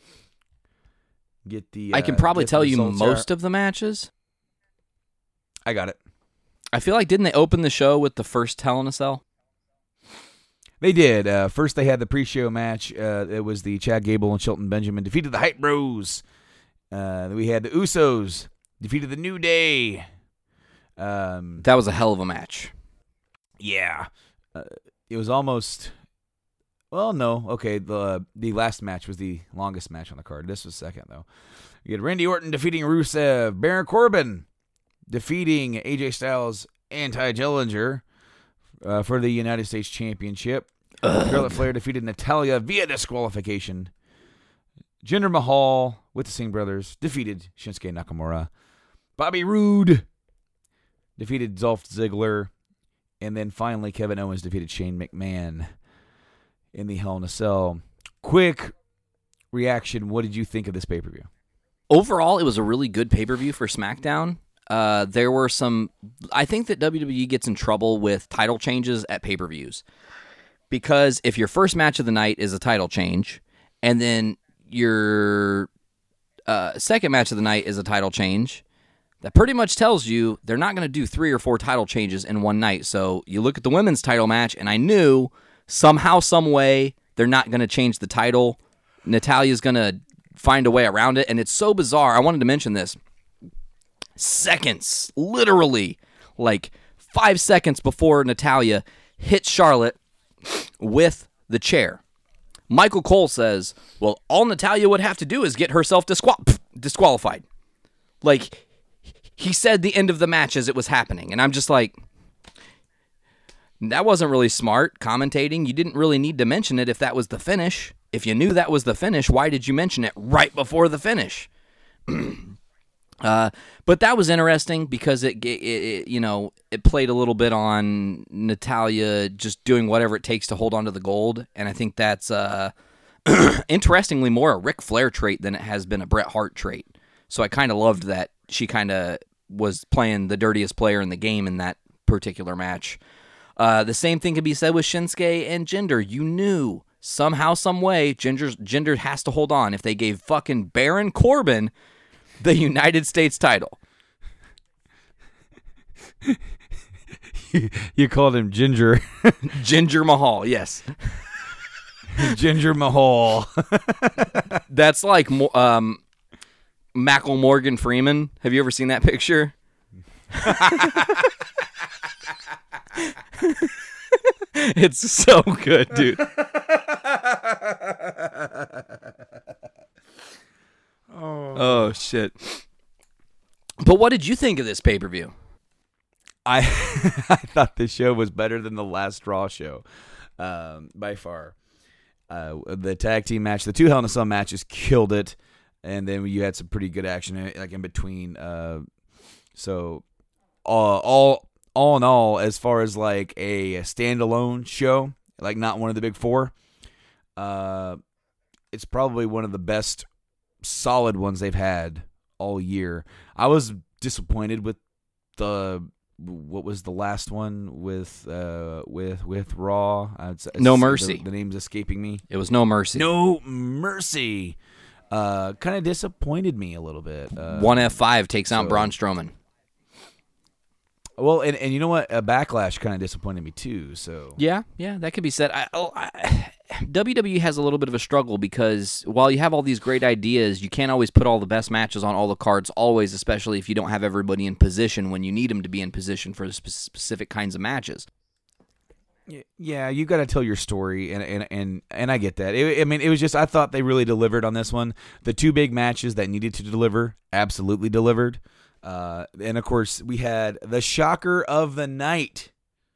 I can probably tell you most of the matches. I got it. I feel like, didn't they open the show with the first Hell in a Cell? They did. First, they had the pre-show match. It was the Chad Gable and Shelton Benjamin defeated the Hype Bros. We had the Usos defeated the New Day. That was a hell of a match. Yeah. It was almost... Well, no. Okay, the last match was the longest match on the card. This was second, though. You had Randy Orton defeating Rusev. Baron Corbin defeating AJ Styles and Ty Dillinger for the United States Championship. Charlotte Flair defeated Natalya via disqualification. Jinder Mahal with the Singh brothers defeated Shinsuke Nakamura. Bobby Roode defeated Dolph Ziggler. And then finally, Kevin Owens defeated Shane McMahon in the Hell in a Cell. Quick reaction. What did you think of this pay-per-view? Overall, it was a really good pay-per-view for SmackDown. There were some... I think that WWE gets in trouble with title changes at pay-per-views. Because if your first match of the night is a title change, and then your second match of the night is a title change, that pretty much tells you they're not going to do 3 or 4 title changes in one night. So you look at the women's title match, and I knew somehow, some way, they're not going to change the title. Natalya's going to find a way around it, and it's so bizarre. I wanted to mention this. Seconds, literally, like 5 seconds before Natalya hits Charlotte with the chair, Michael Cole says, well, all Natalya would have to do is get herself disqualified. Like, he said the end of the match as it was happening, and I'm just like, that wasn't really smart commentating. You didn't really need to mention it if that was the finish. If you knew that was the finish, why did you mention it right before the finish? But that was interesting because it played a little bit on Natalya just doing whatever it takes to hold on to the gold, and I think that's interestingly more a Ric Flair trait than it has been a Bret Hart trait. So I kind of loved that she kind of was playing the dirtiest player in the game in that particular match. The same thing could be said with Shinsuke and Jinder. You knew somehow, some way, Jinder has to hold on. If they gave fucking Baron Corbin the United States title. You called him Ginger. Jinder Mahal, yes. Jinder Mahal. That's like Mackle Morgan Freeman. Have you ever seen that picture? It's so good, dude. Oh shit. But what did you think of this pay-per-view? I thought this show was better than the last Raw show, by far. The tag team match, the 2 Hell in a Cell matches killed it, and then you had some pretty good action like in between. So all in all, as far as like a standalone show, like not one of the big four, it's probably one of the best solid ones they've had all year. I was disappointed with what was the last one with Raw? No Mercy. The name's escaping me. It was No Mercy. No Mercy. Kind of disappointed me a little bit. 1F5 takes out Braun Strowman. Well, and you know what? Backlash kind of disappointed me too. So yeah, that could be said. WWE has a little bit of a struggle because while you have all these great ideas, you can't always put all the best matches on all the cards, always, especially if you don't have everybody in position when you need them to be in position for the specific kinds of matches. Yeah, you got to tell your story, and I get that. It was just, I thought they really delivered on this one. The two big matches that needed to deliver absolutely delivered. And of course, we had the shocker of the night.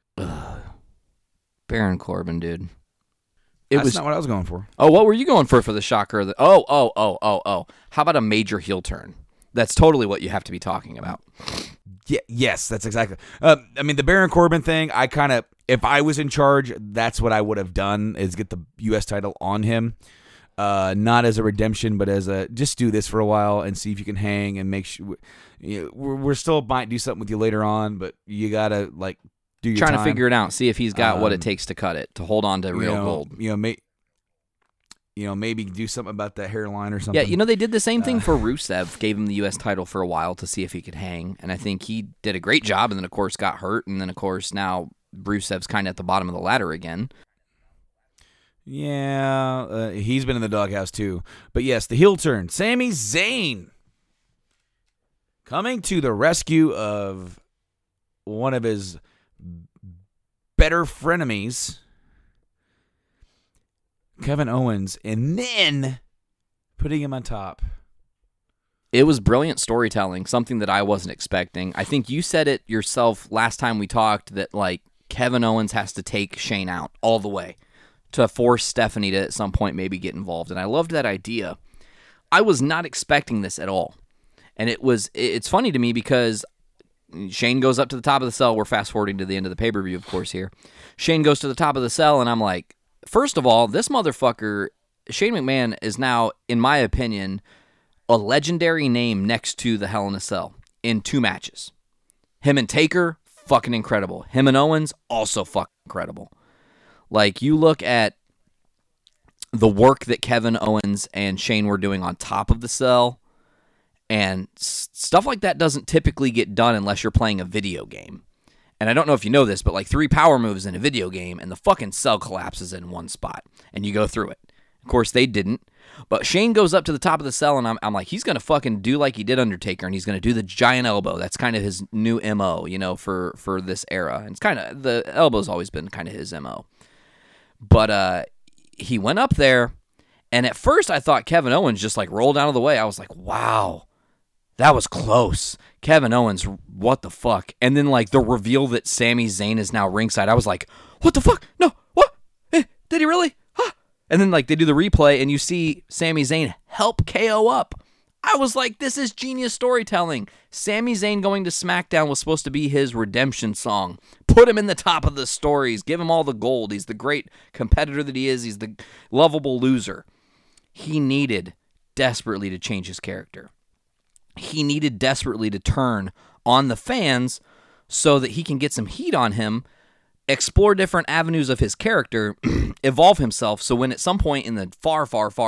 Baron Corbin, dude. That's not what I was going for. Oh, what were you going for the shocker? Oh. How about a major heel turn? That's totally what you have to be talking about. Yeah, yes, that's exactly. The Baron Corbin thing, I kind of, if I was in charge, that's what I would have done, is get the U.S. title on him. Not as a redemption, but as a, just do this for a while and see if you can hang and make sure. We're still might do something with you later on, but you got to, like, do your trying time. to figure it out, see if he's got what it takes to cut it, to hold on to real gold. Maybe do something about that hairline or something. Yeah, they did the same thing for Rusev, gave him the U.S. title for a while to see if he could hang, and I think he did a great job, and then, of course, got hurt, and then, of course, now Rusev's kind of at the bottom of the ladder again. Yeah, he's been in the doghouse, too. But, yes, the heel turn, Sami Zayn, coming to the rescue of one of his better frenemies, Kevin Owens, and then putting him on top. It was brilliant storytelling, something that I wasn't expecting. I think you said it yourself last time we talked that, like, Kevin Owens has to take Shane out all the way to force Stephanie to at some point maybe get involved. And I loved that idea. I was not expecting this at all. And it's funny to me because Shane goes up to the top of the cell. We're fast forwarding to the end of the pay-per-view, of course, here. Shane goes to the top of the cell, and I'm like, first of all, this motherfucker, Shane McMahon, is now, in my opinion, a legendary name next to the Hell in a Cell in 2 matches. Him and Taker, fucking incredible. Him and Owens, also fucking incredible. Like, you look at the work that Kevin Owens and Shane were doing on top of the cell, and stuff like that doesn't typically get done unless you're playing a video game. And I don't know if you know this, but like 3 power moves in a video game, and the fucking cell collapses in one spot, and you go through it. Of course, they didn't. But Shane goes up to the top of the cell, and I'm like, he's going to fucking do like he did Undertaker, and he's going to do the giant elbow. That's kind of his new MO, for this era. And it's kind of, the elbow's always been kind of his MO. But he went up there, and at first I thought Kevin Owens just like rolled out of the way. I was like, wow, that was close. Kevin Owens, what the fuck? And then like the reveal that Sami Zayn is now ringside, I was like, what the fuck? No, what? Did he really? Huh? And then like they do the replay, and you see Sami Zayn help KO up. I was like, this is genius storytelling. Sami Zayn going to SmackDown was supposed to be his redemption song. Put him in the top of the stories. Give him all the gold. He's the great competitor that he is. He's the lovable loser. He needed desperately to change his character. He needed desperately to turn on the fans so that he can get some heat on him, explore different avenues of his character, evolve himself, so when at some point in the far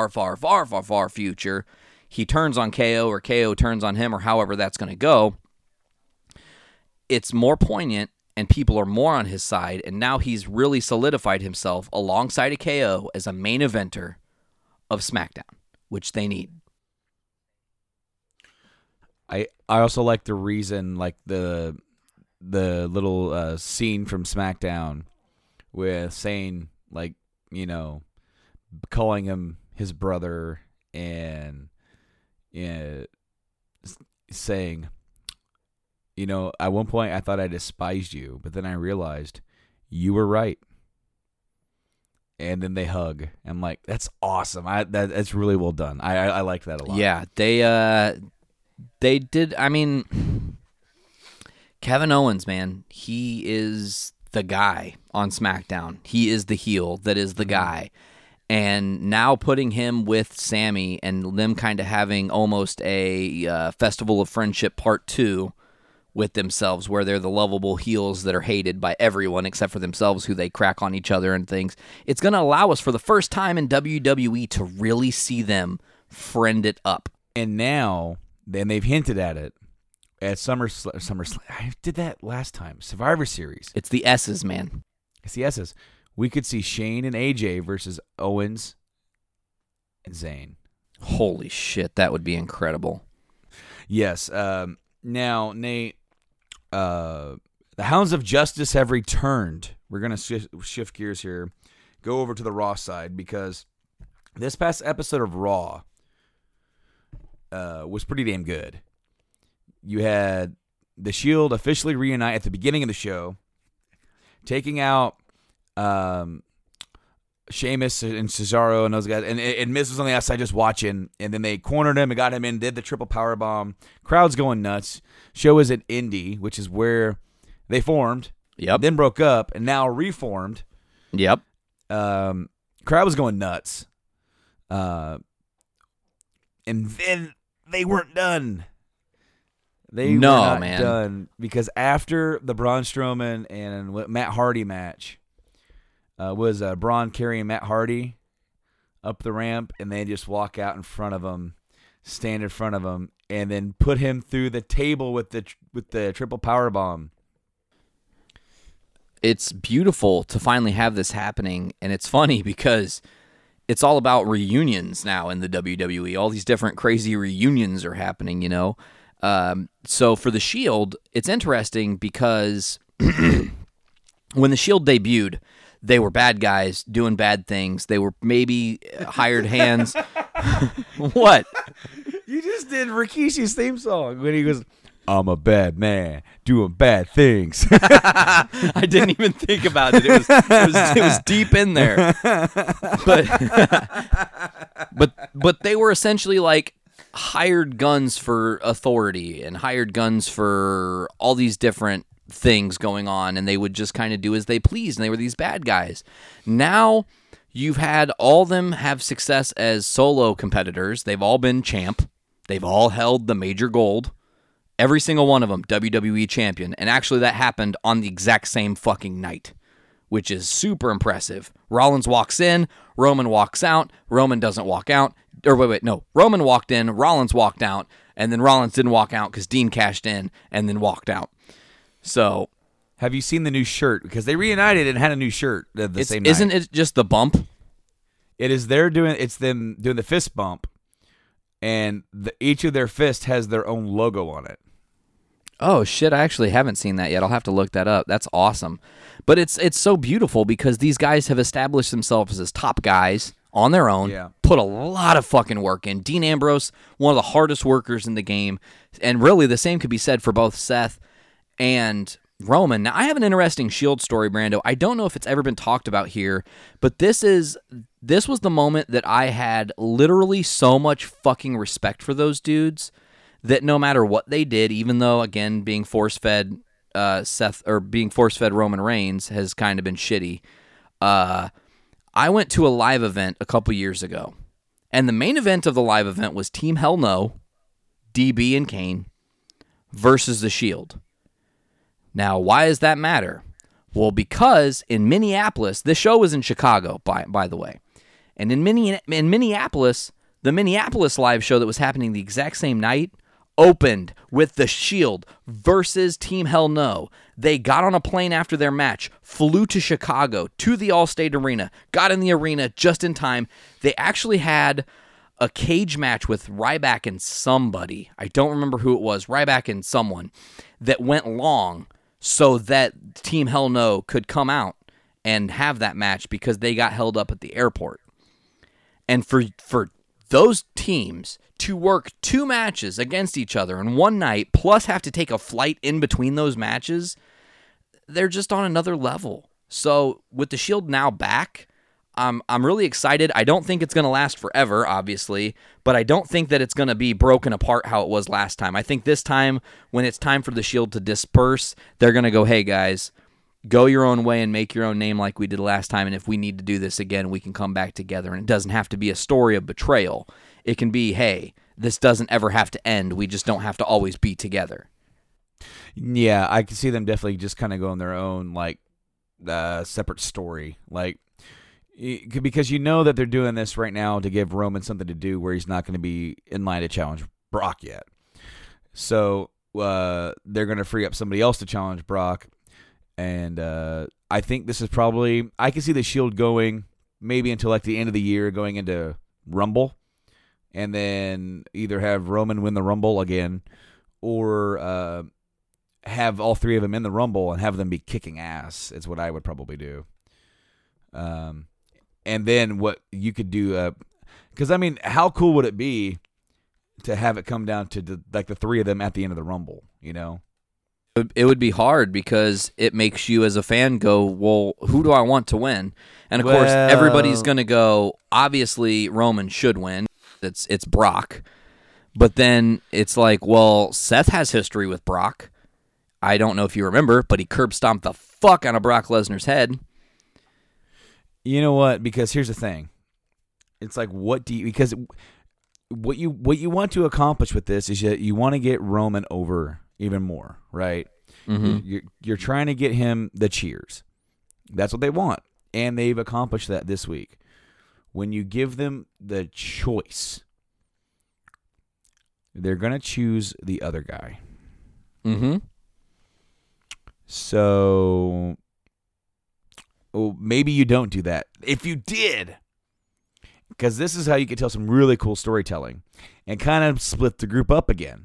future, he turns on KO or KO turns on him or however that's going to go, it's more poignant and people are more on his side, and now he's really solidified himself alongside of KO as a main eventer of SmackDown, which they need. I also like the reason, like the little scene from SmackDown with saying, like, calling him his brother and saying, at one point I thought I despised you, but then I realized you were right. And then they hug. I'm like, that's awesome. That's really well done. I liked that a lot. Yeah, they did. I mean, Kevin Owens, man, he is the guy on SmackDown. He is the heel that is the guy. And now putting him with Sammy and them kind of having almost a Festival of Friendship Part 2 with themselves, where they're the lovable heels that are hated by everyone except for themselves, who they crack on each other and things. It's going to allow us for the first time in WWE to really see them friend it up. And now, then they've hinted at it at SummerSlam. I did that last time. Survivor Series. It's the S's, man. It's the S's. We could see Shane and AJ versus Owens and Zayn. Holy shit, that would be incredible. Yes. Now, Nate, the Hounds of Justice have returned. We're going to shift gears here. Go over to the Raw side, because this past episode of Raw was pretty damn good. You had the Shield officially reunite at the beginning of the show, taking out Sheamus and Cesaro and those guys, and Miz was on the outside just watching, and then they cornered him and got him in, did the triple powerbomb. Crowd's going nuts. Show is at Indy, which is where they formed. Yep. Then broke up and now reformed. Yep. Crowd was going nuts. And then they weren't done. They were not done, because after the Braun Strowman and Matt Hardy match, was Braun carrying Matt Hardy up the ramp, and they just walk out in front of him, stand in front of him, and then put him through the table with the triple powerbomb. It's beautiful to finally have this happening, and it's funny because it's all about reunions now in the WWE. All these different crazy reunions are happening, you know. So for the Shield, it's interesting because when the Shield debuted, they were bad guys doing bad things. They were maybe hired hands. What? You just did Rikishi's theme song when he goes, "I'm a bad man doing bad things." I didn't even think about it. It was deep in there. But they were essentially like hired guns for authority and hired guns for all these different things going on, and they would just kind of do as they pleased, and they were these bad guys. Now you've had all of them have success as solo competitors. They've all been champ. They've all held the major gold. Every single one of them, WWE champion. And actually that happened on the exact same fucking night, which is super impressive. Rollins walks in, Roman walks out, Roman doesn't walk out. Or no. Roman walked in, Rollins walked out, and then Rollins didn't walk out because Dean cashed in and then walked out. So, have you seen the new shirt? Because they reunited and had a new shirt the same night. Isn't it just the bump? It is it's them doing the fist bump, and each of their fists has their own logo on it. Oh shit, I actually haven't seen that yet. I'll have to look that up. That's awesome. But it's so beautiful because these guys have established themselves as top guys on their own, put a lot of fucking work in. Dean Ambrose, one of the hardest workers in the game, and really the same could be said for both Seth and Roman. Now, I have an interesting Shield story, Brando. I don't know if it's ever been talked about here, but this was the moment that I had literally so much fucking respect for those dudes that no matter what they did, even though, again, being force-fed Seth, or being force-fed Roman Reigns has kind of been shitty, I went to a live event a couple years ago, and the main event of the live event was Team Hell No, DB and Kane, versus the Shield. Now, why does that matter? Well, because in Minneapolis, this show was in Chicago, by the way, and in Minneapolis, the Minneapolis live show that was happening the exact same night opened with the Shield versus Team Hell No. They got on a plane after their match, flew to Chicago, to the Allstate Arena, got in the arena just in time. They actually had a cage match with Ryback and somebody. I don't remember who it was, Ryback and someone, that went long so that Team Hell No could come out and have that match because they got held up at the airport. And for those teams to work two matches against each other in one night, plus have to take a flight in between those matches, they're just on another level. So with the Shield now back, I'm really excited. I don't think it's going to last forever, obviously, but I don't think that it's going to be broken apart how it was last time. I think this time, when it's time for the Shield to disperse, they're going to go, hey, guys, go your own way and make your own name like we did last time, and if we need to do this again, we can come back together. And it doesn't have to be a story of betrayal. It can be, hey, this doesn't ever have to end. We just don't have to always be together. Yeah, I can see them definitely just kind of going their own, like, separate story. Like, because you know that they're doing this right now to give Roman something to do where he's not going to be in line to challenge Brock yet. So they're going to free up somebody else to challenge Brock. And I think this is probably, I can see the Shield going maybe until like the end of the year, going into Rumble. And then either have Roman win the Rumble again or have all three of them in the Rumble and have them be kicking ass is what I would probably do. And then what you could do, because, I mean, how cool would it be to have it come down to the three of them at the end of the Rumble, you know? It would be hard because it makes you as a fan go, well, who do I want to win? And, of course, everybody's going to go, obviously, Roman should win. It's Brock. But then it's like, well, Seth has history with Brock. I don't know if you remember, but he curb stomped the fuck out of Brock Lesnar's head. You know what? Because here's the thing. It's like, what you want to accomplish with this is that you want to get Roman over even more, right? Mm-hmm. You're trying to get him the cheers. That's what they want. And they've accomplished that this week. When you give them the choice, they're going to choose the other guy. Mm-hmm. So maybe you don't do that. If you did, because this is how you can tell some really cool storytelling and kind of split the group up again.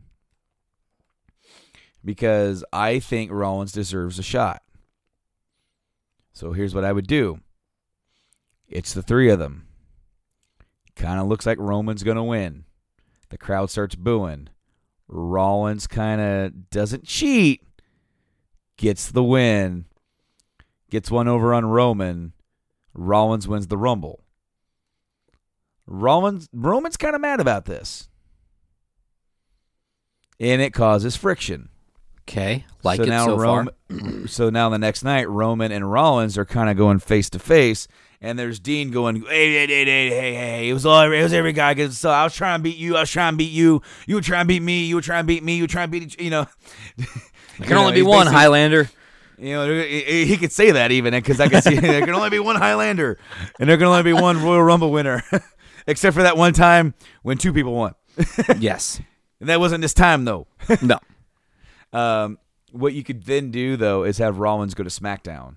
Because I think Rollins deserves a shot. So here's what I would do. It's the three of them. Kind of looks like Roman's going to win. The crowd starts booing. Rollins kind of doesn't cheat. Gets the win. Gets one over on Roman. Rollins wins the Rumble. Roman's kind of mad about this. And it causes friction. Okay, like so it so far. So now the next night, Roman and Rollins are kind of going face to face, and there's Dean going, hey, it was every guy. So I was trying to beat you, you were trying to beat me, you were trying to beat me, you were trying to beat each, you know. There can only be one Highlander. You know, he could say that even, because I could see there can only be one Highlander, and there can only be one Royal Rumble winner, except for that one time when two people won. Yes. And that wasn't this time, though. No. What you could then do, though, is have Rollins go to SmackDown.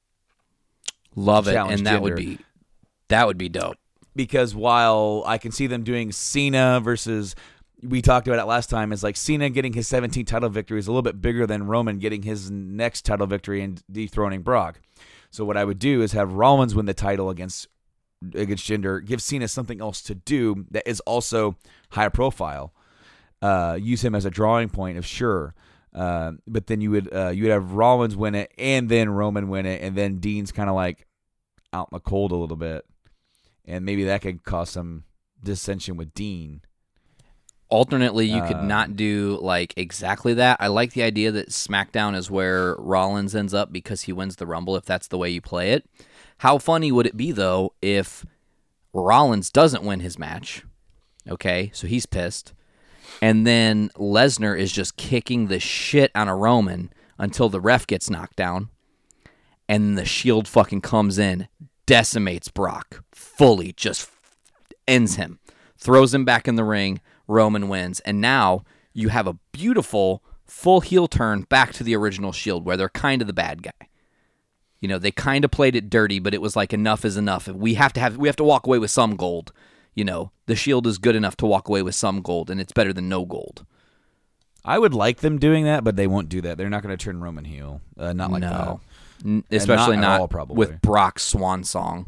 Love it, and that would be dope. Because while I can see them doing Cena versus, we talked about it last time, is like Cena getting his 17th title victory is a little bit bigger than Roman getting his next title victory and dethroning Brock. So what I would do is have Rollins win the title against Jinder, give Cena something else to do that is also high profile. Use him as a drawing point of sure. But then you would have Rollins win it and then Roman win it, and then Dean's kind of like out in the cold a little bit, and maybe that could cause some dissension with Dean. Alternately, you could not do like exactly that. I like the idea that SmackDown is where Rollins ends up because he wins the Rumble, if that's the way you play it. How funny would it be, though, if Rollins doesn't win his match? Okay, so he's pissed. And then Lesnar is just kicking the shit out of Roman until the ref gets knocked down. And the Shield fucking comes in, decimates Brock fully, just ends him, throws him back in the ring. Roman wins. And now you have a beautiful full heel turn back to the original Shield where they're kind of the bad guy. You know, they kind of played it dirty, but it was like enough is enough. We have to walk away with some gold. You know, the Shield is good enough to walk away with some gold, and it's better than no gold. I would like them doing that, but they won't do that. They're not going to turn Roman heel. Not like that. Especially not all, probably. With Brock's swan song.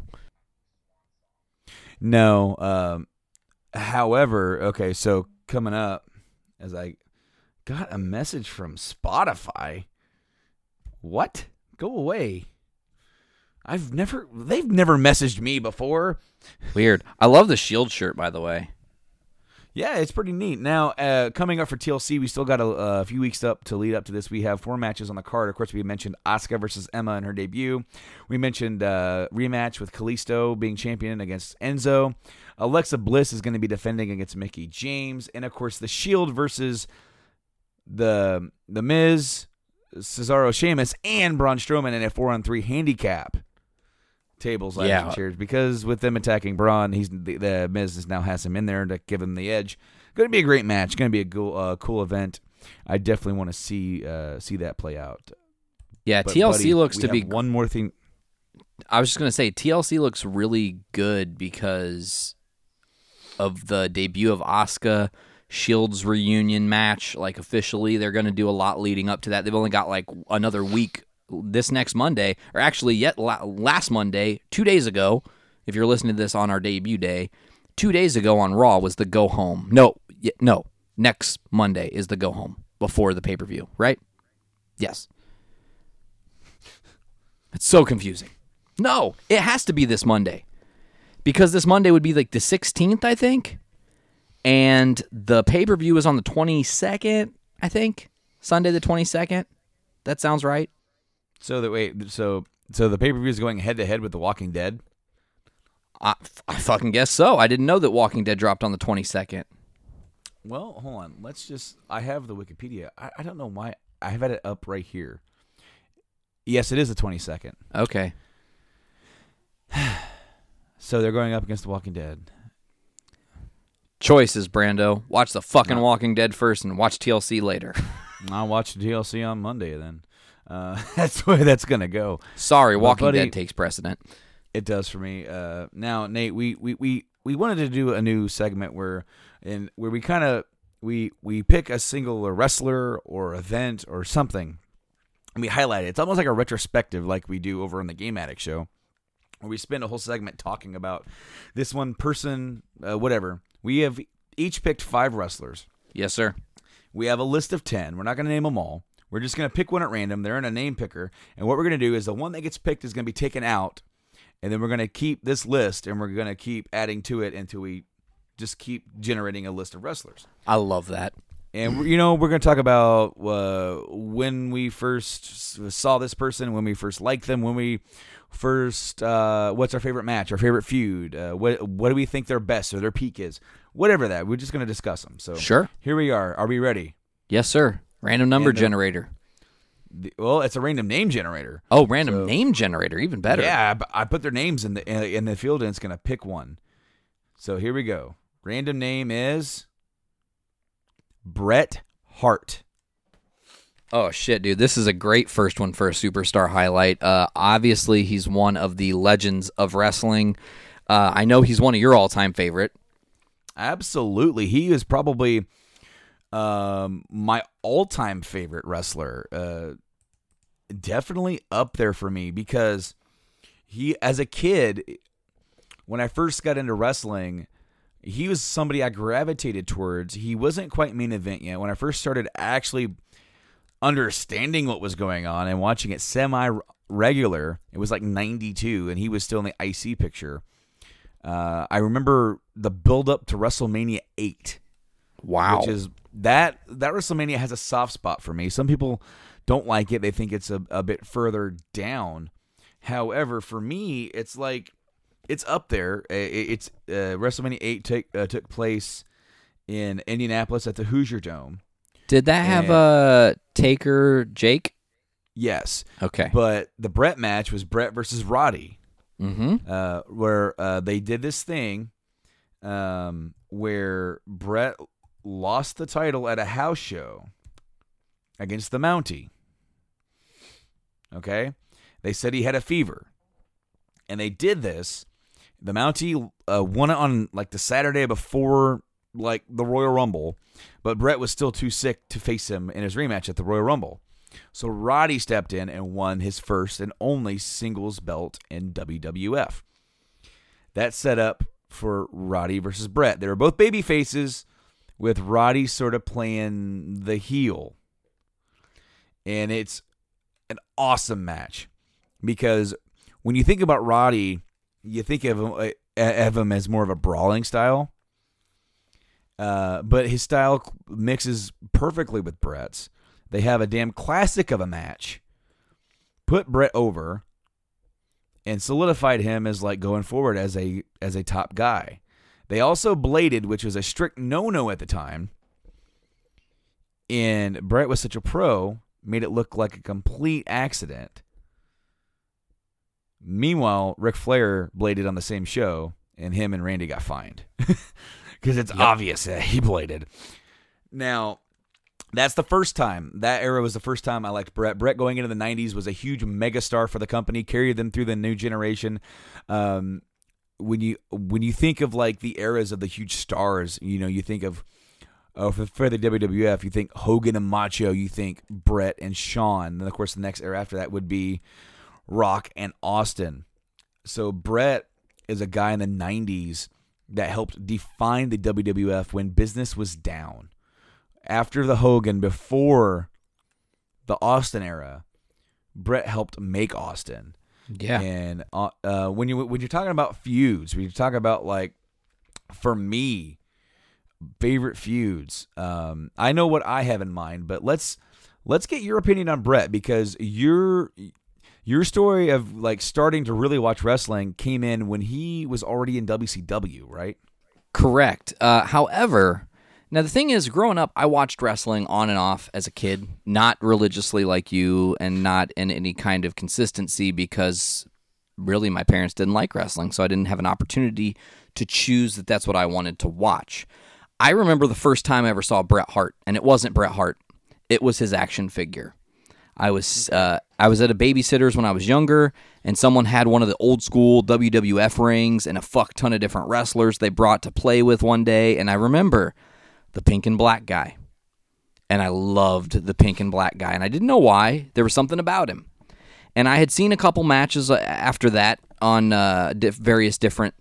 No. However, okay, so coming up, as I got a message from Spotify. What? Go away. They've never messaged me before. Weird. I love the Shield shirt, by the way. Yeah, it's pretty neat. Now, coming up for TLC, we still got a few weeks up to lead up to this. We have 4 matches on the card. Of course, we mentioned Asuka versus Emma in her debut. We mentioned rematch with Kalisto being champion against Enzo. Alexa Bliss is going to be defending against Mickie James. And, of course, the Shield versus the Miz, Cesaro, Sheamus, and Braun Strowman in a 4-on-3 handicap. Tables, ladders, and chairs, because with them attacking Braun, the Miz now has him in there to give him the edge. Going to be a great match. Going to be a cool event. I definitely want to see that play out. Yeah, but TLC buddy, looks to be one more thing. I was just going to say TLC looks really good because of the debut of Asuka, Shield's reunion match. Like officially, they're going to do a lot leading up to that. They've only got like another week. This next Monday, or actually last Monday, 2 days ago, if you're listening to this on our debut day, 2 days ago on Raw was the go home. No, next Monday is the go home before the pay-per-view, right? Yes. It's so confusing. No, it has to be this Monday because this Monday would be like the 16th, I think, and the pay-per-view is on the 22nd, I think, Sunday the 22nd. That sounds right. So the pay-per-view is going head-to-head with The Walking Dead? I fucking guess so. I didn't know that Walking Dead dropped on the 22nd. Well, hold on. I have the Wikipedia. I don't know why. I have it up right here. Yes, it is the 22nd. Okay. So they're going up against The Walking Dead. Choices, Brando. Watch the fucking Walking Dead first and watch TLC later. I'll watch the TLC on Monday then. That's where that's gonna go. Sorry, Walking Dead takes precedent. It does for me. Now, Nate, we wanted to do a new segment where we kind of we pick a single wrestler or event or something, and we highlight it. It's almost like a retrospective, like we do over on the Game Addict show, where we spend a whole segment talking about this one person, whatever. We have each picked 5 wrestlers. Yes, sir. We have a list of 10. We're not going to name them all. We're just going to pick one at random. They're in a name picker. And what we're going to do is the one that gets picked is going to be taken out. And then we're going to keep this list and we're going to keep adding to it until we just keep generating a list of wrestlers. I love that. And, we're going to talk about when we first saw this person, when we first liked them, when we first, what's our favorite match, our favorite feud, what do we think their best or their peak is, whatever that. We're just going to discuss them. So sure. Here we are. Are we ready? Yes, sir. Random number generator. Well, it's a random name generator. Oh, random name generator, even better. Yeah, I put their names in the field, and it's going to pick one. So here we go. Random name is Bret Hart. Oh, shit, dude. This is a great first one for a superstar highlight. Obviously, he's one of the legends of wrestling. I know he's one of your all-time favorite. Absolutely. He is probably my all-time favorite wrestler. Definitely up there for me because he, as a kid, when I first got into wrestling, he was somebody I gravitated towards. He wasn't quite main event yet. When I first started actually understanding what was going on and watching it semi-regular, it was like 92, and he was still in the IC picture. I remember the build-up to WrestleMania 8. Wow. Which is, that WrestleMania has a soft spot for me. Some people don't like it. They think it's a bit further down. However, for me, it's like, it's up there. It's WrestleMania 8 took place in Indianapolis at the Hoosier Dome. Did that have Taker Jake? Yes. Okay. But the Bret match was Bret versus Roddy. Mm-hmm. Where they did this thing where Bret lost the title at a house show against the Mountie. Okay? They said he had a fever. And they did this. The Mountie won it on like the Saturday before like the Royal Rumble, but Bret was still too sick to face him in his rematch at the Royal Rumble. So Roddy stepped in and won his first and only singles belt in WWF. That set up for Roddy versus Bret. They were both baby faces, with Roddy sort of playing the heel. And it's an awesome match because when you think about Roddy, you think of him as more of a brawling style. But his style mixes perfectly with Brett's. They have a damn classic of a match. Put Brett over and solidified him as like going forward as a top guy. They also bladed, which was a strict no-no at the time. And Brett was such a pro, made it look like a complete accident. Meanwhile, Ric Flair bladed on the same show, and him and Randy got fined. Because it's obvious that he bladed. Now, that's the first time. That era was the first time I liked Brett. Brett going into the 90s was a huge megastar for the company, carried them through the new generation. When you think of like the eras of the huge stars, you think of for the WWF, you think Hogan and Macho, you think Brett and Shawn. Then, of course, the next era after that would be Rock and Austin. So Brett is a guy in the 90s that helped define the WWF when business was down. After the Hogan, before the Austin era, Brett helped make Austin. Yeah. And when you're talking about feuds, when you're talking about, like, for me, favorite feuds, I know what I have in mind, but let's get your opinion on Brett, because your story of like starting to really watch wrestling came in when he was already in WCW, right? Correct. However, now the thing is, growing up, I watched wrestling on and off as a kid, not religiously like you, and not in any kind of consistency, because really my parents didn't like wrestling, so I didn't have an opportunity to choose that that's what I wanted to watch. I remember the first time I ever saw Bret Hart, and it wasn't Bret Hart. It was his action figure. I was at a babysitter's when I was younger, and someone had one of the old school WWF rings and a fuck ton of different wrestlers they brought to play with one day, and I remember the pink and black guy. And I loved the pink and black guy, and I didn't know why. There was something about him. And I had seen a couple matches after that on various different,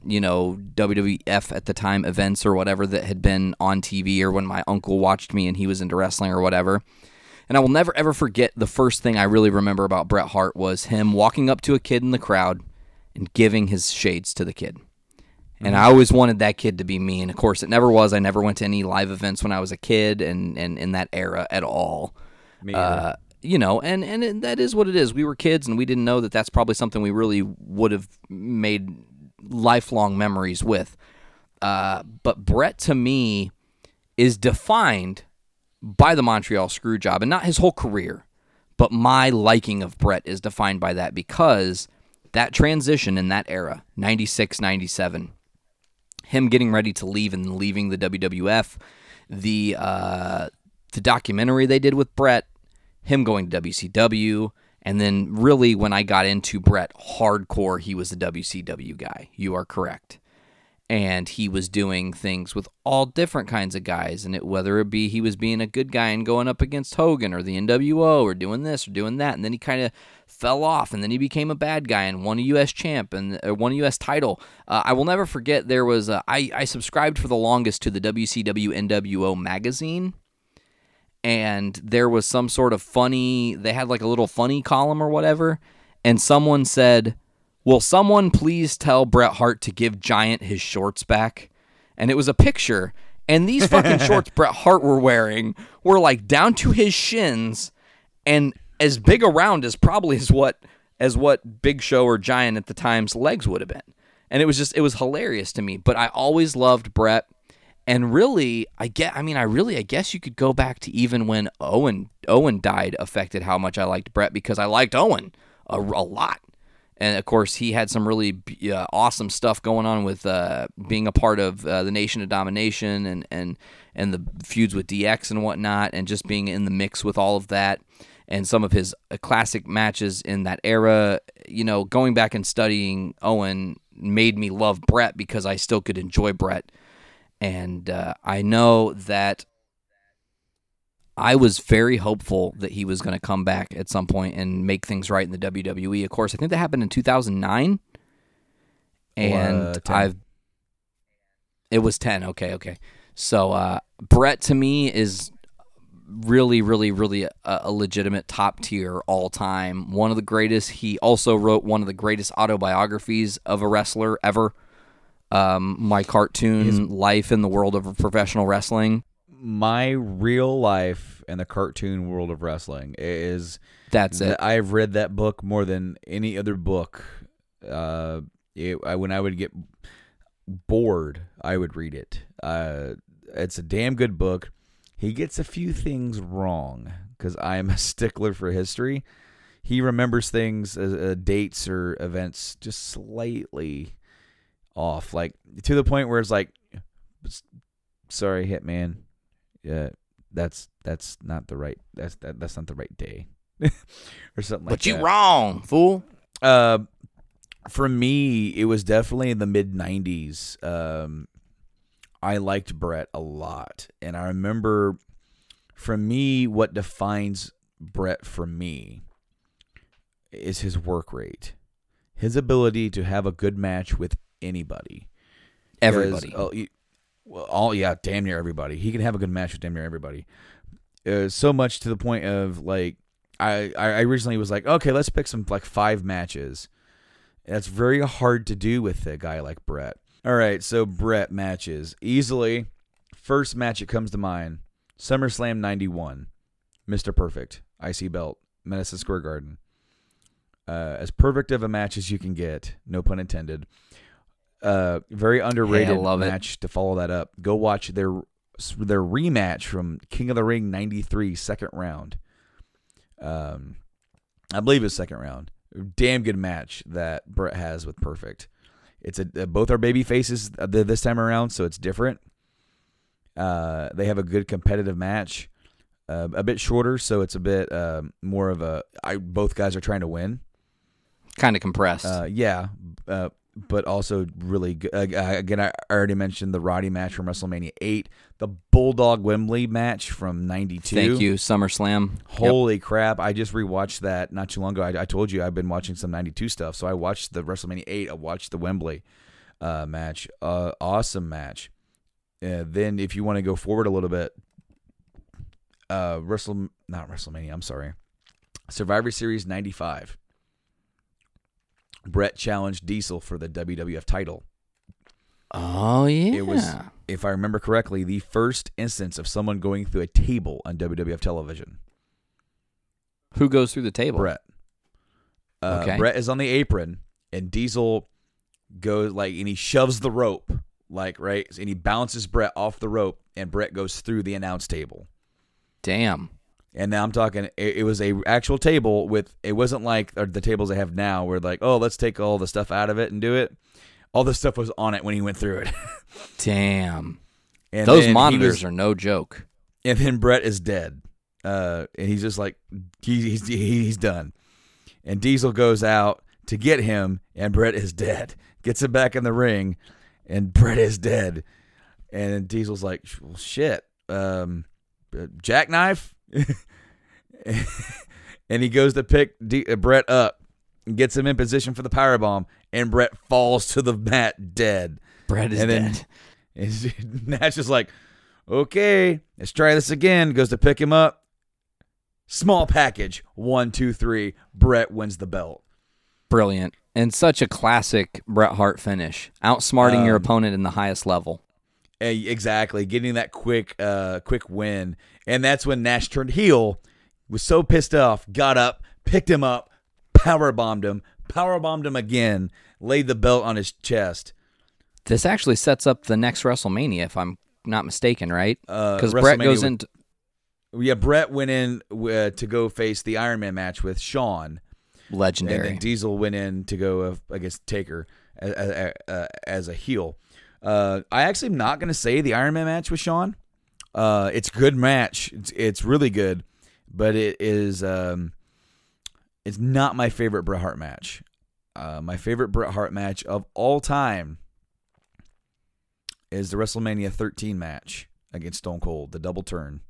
WWF at the time events or whatever that had been on TV, or when my uncle watched me and he was into wrestling or whatever. And I will never, ever forget the first thing I really remember about Bret Hart was him walking up to a kid in the crowd and giving his shades to the kid. And I always wanted that kid to be me. And, of course, it never was. I never went to any live events when I was a kid and in that era at all. Me either. And that is what it is. We were kids, and we didn't know that that's probably something we really would have made lifelong memories with. But Bret, to me, is defined by the Montreal Screwjob, and not his whole career, but my liking of Bret is defined by that, because that transition in that era, 96, 97, him getting ready to leave and leaving the WWF, the documentary they did with Bret, him going to WCW, and then really when I got into Bret hardcore, he was the WCW guy. You are correct. And he was doing things with all different kinds of guys, and whether it be he was being a good guy and going up against Hogan or the NWO or doing this or doing that, and then he kind of fell off, and then he became a bad guy and won a U.S. champ and won a U.S. title. I will never forget, there was I subscribed for the longest to the WCW NWO magazine, and there was some sort of funny, they had like a little funny column or whatever, and someone said, "Will someone please tell Bret Hart to give Giant his shorts back?" And it was a picture, and these fucking shorts Bret Hart were wearing were like down to his shins and as big around as probably as what Big Show or Giant at the time's legs would have been. And it was hilarious to me. But I always loved Bret, and really, I guess you could go back to even when Owen died affected how much I liked Bret, because I liked Owen a lot. And, of course, he had some really awesome stuff going on with being a part of the Nation of Domination and the feuds with DX and whatnot, and just being in the mix with all of that. And some of his classic matches in that era, going back and studying Owen made me love Bret, because I still could enjoy Bret. And I know that I was very hopeful that he was going to come back at some point and make things right in the WWE. Of course, I think that happened in 2009. And 10. It was 10. Okay. So Bret, to me, is really, really, really a legitimate top tier all time. One of the greatest. He also wrote one of the greatest autobiographies of a wrestler ever. My cartoon life in the world of professional wrestling. My real life in the cartoon world of wrestling is. That's it. I've read that book more than any other book. When I would get bored, I would read it. It's a damn good book. He gets a few things wrong because I am a stickler for history. He remembers things, dates or events, just slightly off, like to the point where it's like, "Sorry, Hitman, that's not the right that's not the right day," or something like that. But you wrong, fool. For me, it was definitely in the mid-'90s. I liked Bret a lot. And I remember, for me, what defines Bret for me is his work rate. His ability to have a good match with anybody. Everybody. Damn near everybody. He can have a good match with damn near everybody. So much to the point of, like, I originally was like, okay, let's pick some, like, 5 matches. That's very hard to do with a guy like Bret. All right, so Bret matches. Easily, first match that comes to mind, SummerSlam 91. Mr. Perfect, IC belt, Madison Square Garden. As perfect of a match as you can get, no pun intended. Very underrated match to follow that up. Go watch their rematch from King of the Ring 93, second round. I believe it's second round. Damn good match that Bret has with Perfect. It's both are baby faces this time around, so it's different. They have a good competitive match, a bit shorter, so it's a bit more of a. Both guys are trying to win. Kind of compressed. But also really good. Again, I already mentioned the Roddy match from WrestleMania 8, the Bulldog Wembley match from 92. Thank you, SummerSlam. Holy crap. I just rewatched that not too long ago. I told you I've been watching some 92 stuff, so I watched the WrestleMania 8. I watched the Wembley match. Awesome match. Then if you want to go forward a little bit, Survivor Series 95. Bret challenged Diesel for the WWF title. Oh, yeah. It was, if I remember correctly, the first instance of someone going through a table on WWF television. Who goes through the table? Bret. Okay. Bret is on the apron, and Diesel goes, and he shoves the rope, right? And he bounces Bret off the rope, and Bret goes through the announce table. Damn. And now I'm talking, it was a actual table with, it wasn't like the tables I have now where let's take all the stuff out of it and do it. All the stuff was on it when he went through it. Damn. And those monitors are no joke. And then Bret is dead. And he's just like, he's done. And Diesel goes out to get him, and Bret is dead. Gets him back in the ring, and Bret is dead. And Diesel's like, well, shit. Jackknife? And he goes to pick Bret up and gets him in position for the powerbomb, and Bret falls to the mat dead. Bret is dead. And Nash is like, okay, let's try this again. Goes to pick him up. Small package. 1, 2, 3. Bret wins the belt. Brilliant. And such a classic Bret Hart finish. Outsmarting your opponent in the highest level. Exactly. Getting that quick win. And that's when Nash turned heel, was so pissed off, got up, picked him up, powerbombed him again, laid the belt on his chest. This actually sets up the next WrestleMania, if I'm not mistaken, right? Because Bret goes into... Yeah, Bret went in to go face the Iron Man match with Shawn. Legendary. And then Diesel went in to go against Taker as a heel. I actually am not going to say the Iron Man match with Shawn. It's a good match. It's really good, but it is it's not my favorite Bret Hart match. My favorite Bret Hart match of all time is the WrestleMania 13 match against Stone Cold, the double turn.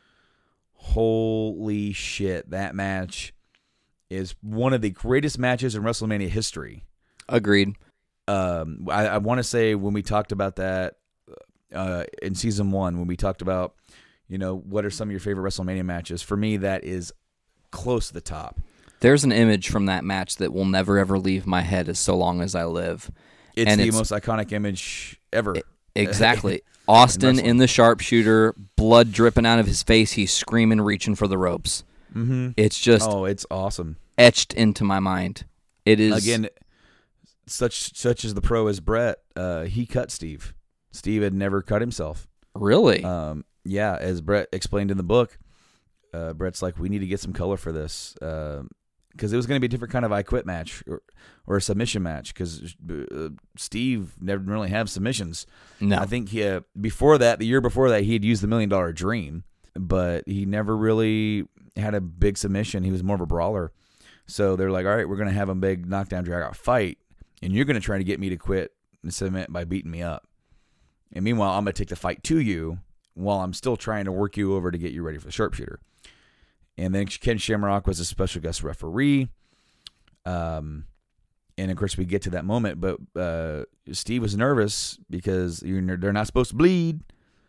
Holy shit, that match is one of the greatest matches in WrestleMania history. Agreed. I want to say when we talked about that in season 1, when we talked about, what are some of your favorite WrestleMania matches? For me, that is close to the top. There's an image from that match that will never, ever leave my head as so long as I live. It's the most iconic image ever. Exactly. Austin in the sharpshooter, blood dripping out of his face. He's screaming, reaching for the ropes. Mm-hmm. It's just it's awesome. Etched into my mind. It is. Again, such as the pro as Brett, he cut Steve. Steve had never cut himself. Really? Yeah, as Brett explained in the book, Brett's like, we need to get some color for this. Because it was going to be a different kind of I Quit match or a submission match because Steve never really had submissions. No. I think the year before that, he had used the $1 Million Dream, but he never really had a big submission. He was more of a brawler. So they're like, all right, we're going to have a big knockdown, drag-out fight, and you're going to try to get me to quit and submit by beating me up. And meanwhile, I'm going to take the fight to you while I'm still trying to work you over to get you ready for the sharpshooter. And then Ken Shamrock was a special guest referee. And, of course, we get to that moment. But Steve was nervous because they're not supposed to bleed.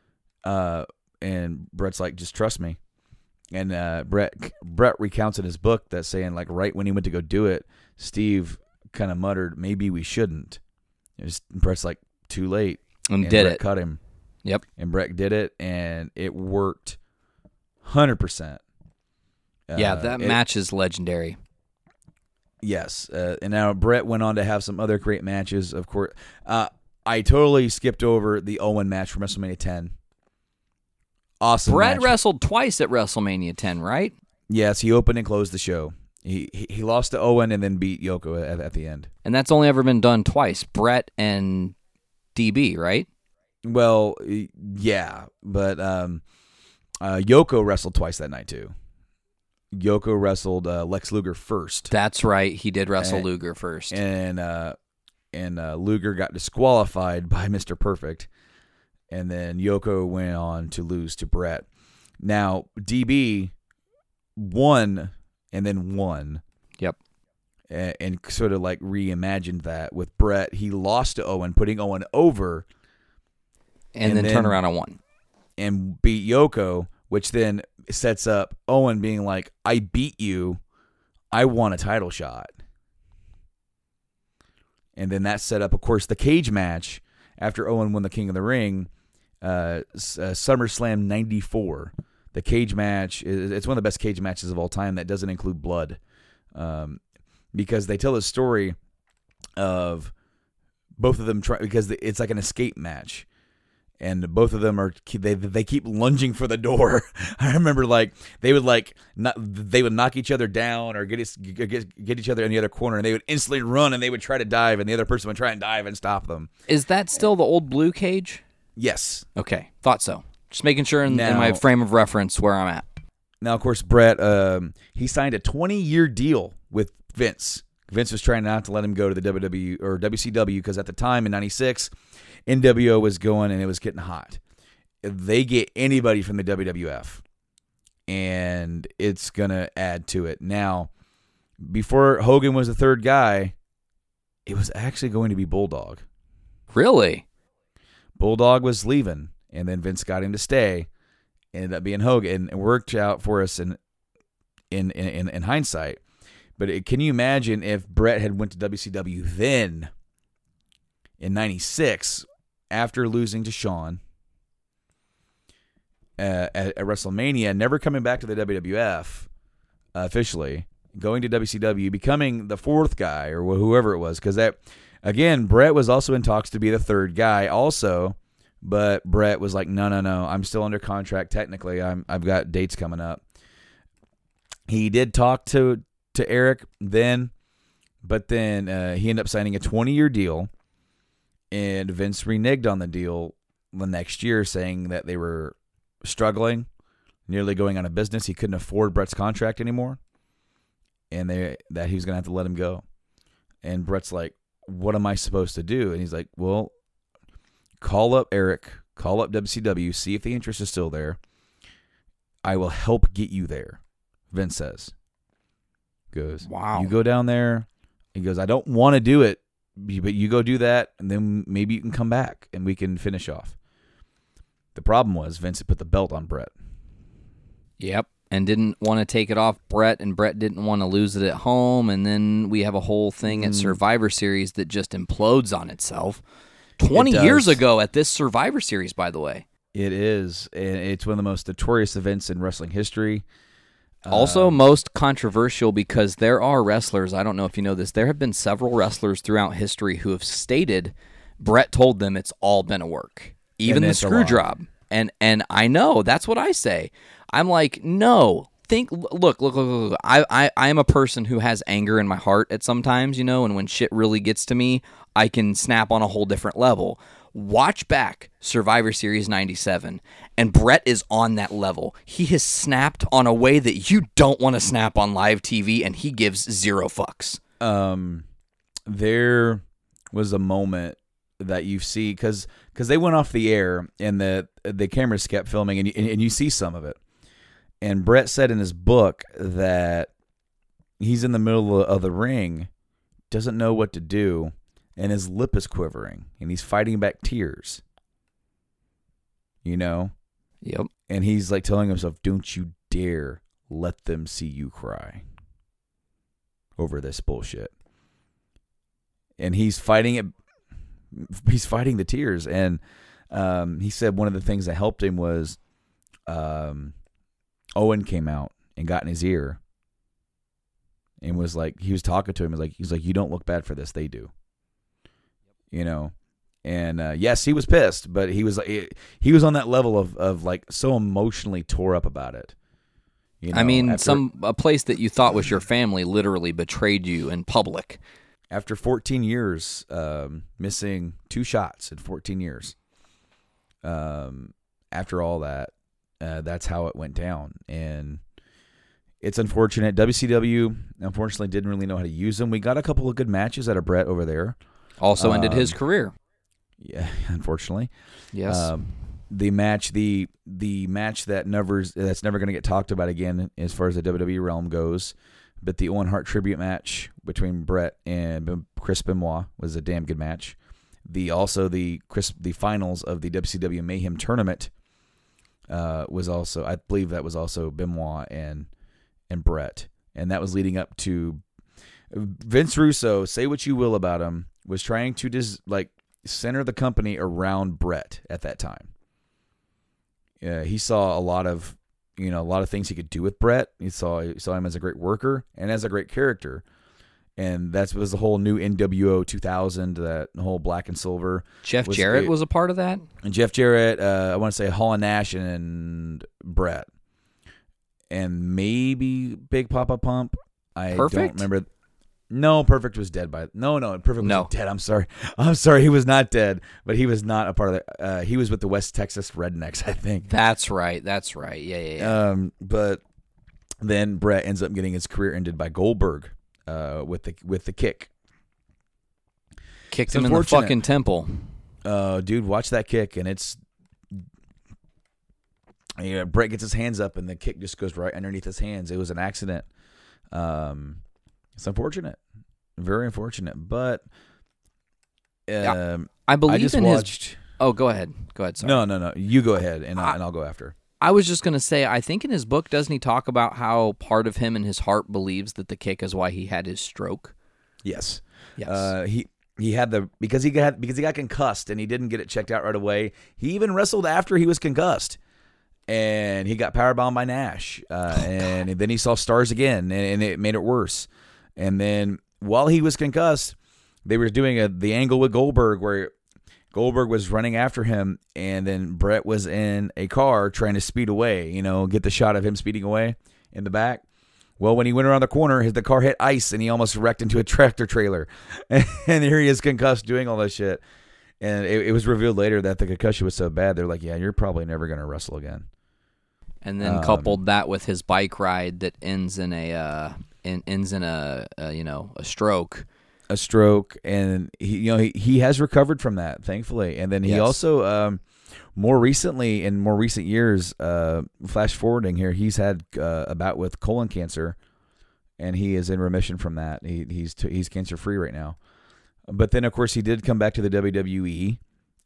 And Brett's like, just trust me. And Brett recounts in his book that saying, like, right when he went to go do it, Steve kind of muttered, maybe we shouldn't. Brett's like, too late. And did Brett it. cut him. Yep. And Brett did it, and it worked 100%. Yeah, that match is legendary. Yes. And now Brett went on to have some other great matches, of course. I totally skipped over the Owen match from WrestleMania 10. Awesome Brett match. wrestled twice at WrestleMania 10, right? Yes, he opened and closed the show. He lost to Owen and then beat Yoko at the end. And that's only ever been done twice. Brett and DB, right? Well, yeah, but Yoko wrestled twice that night too. Yoko wrestled Lex Luger first. That's right. He did wrestle Luger first. And Luger got disqualified by Mr. Perfect. And then Yoko went on to lose to Brett. Now, DB won and then won. Yep. And sort of like reimagined that with Brett. He lost to Owen, putting Owen over. And then turn around and won. And beat Yoko, which then sets up Owen being like, I beat you. I won a title shot. And then that set up, of course, the cage match after Owen won the King of the Ring, SummerSlam 94. The cage match, it's one of the best cage matches of all time that doesn't include blood. Because they tell a story of both of them because it's like an escape match. And both of them they keep lunging for the door. I remember they would knock each other down or get each other in the other corner, and they would instantly run and they would try to dive, and the other person would try and dive and stop them. Is that still the old blue cage? Yes. Okay, thought so. Just making sure in my frame of reference where I'm at. Now, of course, Brett he signed a 20-year deal with Vince. Vince was trying not to let him go to the WWE or WCW because at the time in '96. NWO was going and it was getting hot. They get anybody from the WWF, and it's going to add to it. Now, before Hogan was the third guy, it was actually going to be Bulldog. Really? Bulldog was leaving, and then Vince got him to stay. Ended up being Hogan, and worked out for us in hindsight. But can you imagine if Brett had went to WCW then in '96? After losing to Shawn at WrestleMania, never coming back to the WWF officially, going to WCW, becoming the fourth guy or whoever it was. Because that, again, Brett was also in talks to be the third guy also, but Brett was like, no, I'm still under contract technically. I've got dates coming up. He did talk to Eric then, but then he ended up signing a 20-year deal. And Vince reneged on the deal the next year, saying that they were struggling, nearly going out of business. He couldn't afford Brett's contract anymore, and that he was going to have to let him go. And Brett's like, what am I supposed to do? And he's like, well, call up Eric, call up WCW, see if the interest is still there. I will help get you there, Vince says. Goes, wow. You go down there. He goes, I don't want to do it. But you go do that, and then maybe you can come back, and we can finish off. The problem was Vince had put the belt on Brett. Yep. And didn't want to take it off Brett, and Brett didn't want to lose it at home. And then we have a whole thing at Survivor Series that just implodes on itself. 20 years ago at this Survivor Series, by the way. It is. It's one of the most notorious events in wrestling history. Also most controversial because there are wrestlers, I don't know if you know this, there have been several wrestlers throughout history who have stated Brett told them it's all been a work. Even the screw job. And I know, that's what I say. I'm like, no. Look. I am a person who has anger in my heart at sometimes, and when shit really gets to me, I can snap on a whole different level. Watch back Survivor Series 97, and Brett is on that level. He has snapped on a way that you don't want to snap on live TV, and he gives zero fucks. There was a moment that you see, because they went off the air, and the cameras kept filming, and you see some of it. And Brett said in his book that he's in the middle of the ring, doesn't know what to do, and his lip is quivering, and he's fighting back tears. Yep. And he's like telling himself, don't you dare let them see you cry over this bullshit. And he's fighting it. He's fighting the tears. And he said one of the things that helped him was Owen came out and got in his ear and was like, he was talking to him. He's like, you don't look bad for this. They do. And yes, he was pissed, but he was on that level of like so emotionally tore up about it. I mean, a place that you thought was your family literally betrayed you in public. After 14 years, missing 2 shots in 14 years. After all that, that's how it went down. And it's unfortunate. WCW, unfortunately, didn't really know how to use him. We got a couple of good matches out of Brett over there. Also ended his career. Yeah, unfortunately. Yes. The match that's never going to get talked about again as far as the WWE realm goes, but the Owen Hart tribute match between Brett and Chris Benoit was a damn good match. The finals of the WCW Mayhem tournament was also, I believe that was also Benoit and Brett, and that was leading up to Vince Russo. Say what you will about him, was trying to center the company around Brett at that time. He saw a lot of things he could do with Brett. He saw him as a great worker and as a great character. And that was the whole new NWO 2000, that whole black and silver. Jeff Jarrett was a part of that? And Jeff Jarrett, I want to say Hall and Nash and Brett. And maybe Big Papa Pump. I Perfect? don't remember. No, Perfect was dead Perfect was dead. I'm sorry. He was not dead, but he was not a part of it. He was with the West Texas Rednecks, I think. That's right. Yeah. But then Brett ends up getting his career ended by Goldberg with the kick. Kicked him in the fucking temple. Dude, watch that kick, and it's Brett gets his hands up, and the kick just goes right underneath his hands. It was an accident. It's unfortunate, very unfortunate, but I believe his. Oh, go ahead. Sorry. No. You go ahead, and I'll go after. I was just going to say, I think in his book, doesn't he talk about how part of him in his heart believes that the kick is why he had his stroke? Yes. He had because he got concussed and he didn't get it checked out right away. He even wrestled after he was concussed. And he got powerbombed by Nash. And then he saw stars again, and it made it worse. And then while he was concussed, they were doing the angle with Goldberg where Goldberg was running after him, and then Brett was in a car trying to speed away, get the shot of him speeding away in the back. Well, when he went around the corner, the car hit ice, and he almost wrecked into a tractor trailer. And here he is concussed doing all this shit. And it was revealed later that the concussion was so bad, they're like, yeah, you're probably never going to wrestle again. And then coupled that with his bike ride that ends in a stroke. A stroke, and he has recovered from that, thankfully. And then he also more recently, in more recent years, flash forwarding here, he's had a bout with colon cancer, and he is in remission from that. He's cancer free right now. But then, of course, he did come back to the WWE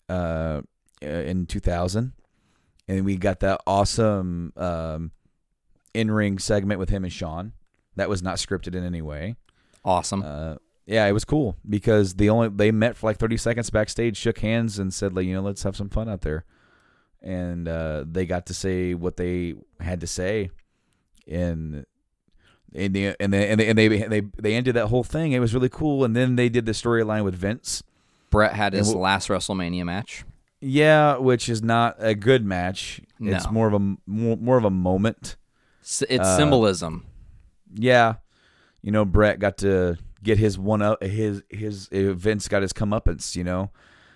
in 2000. And we got that awesome in-ring segment with him and Shawn. That was not scripted in any way. Awesome. Yeah, it was cool because they met for like 30 seconds backstage, shook hands, and said, like, let's have some fun out there. And they got to say what they had to say, and they ended that whole thing. It was really cool. And then they did the storyline with Vince. Brett had his last WrestleMania match. Yeah, which is not a good match. No. It's more of a moment. It's symbolism. Yeah, Brett got to get his one up. His Vince got his comeuppance.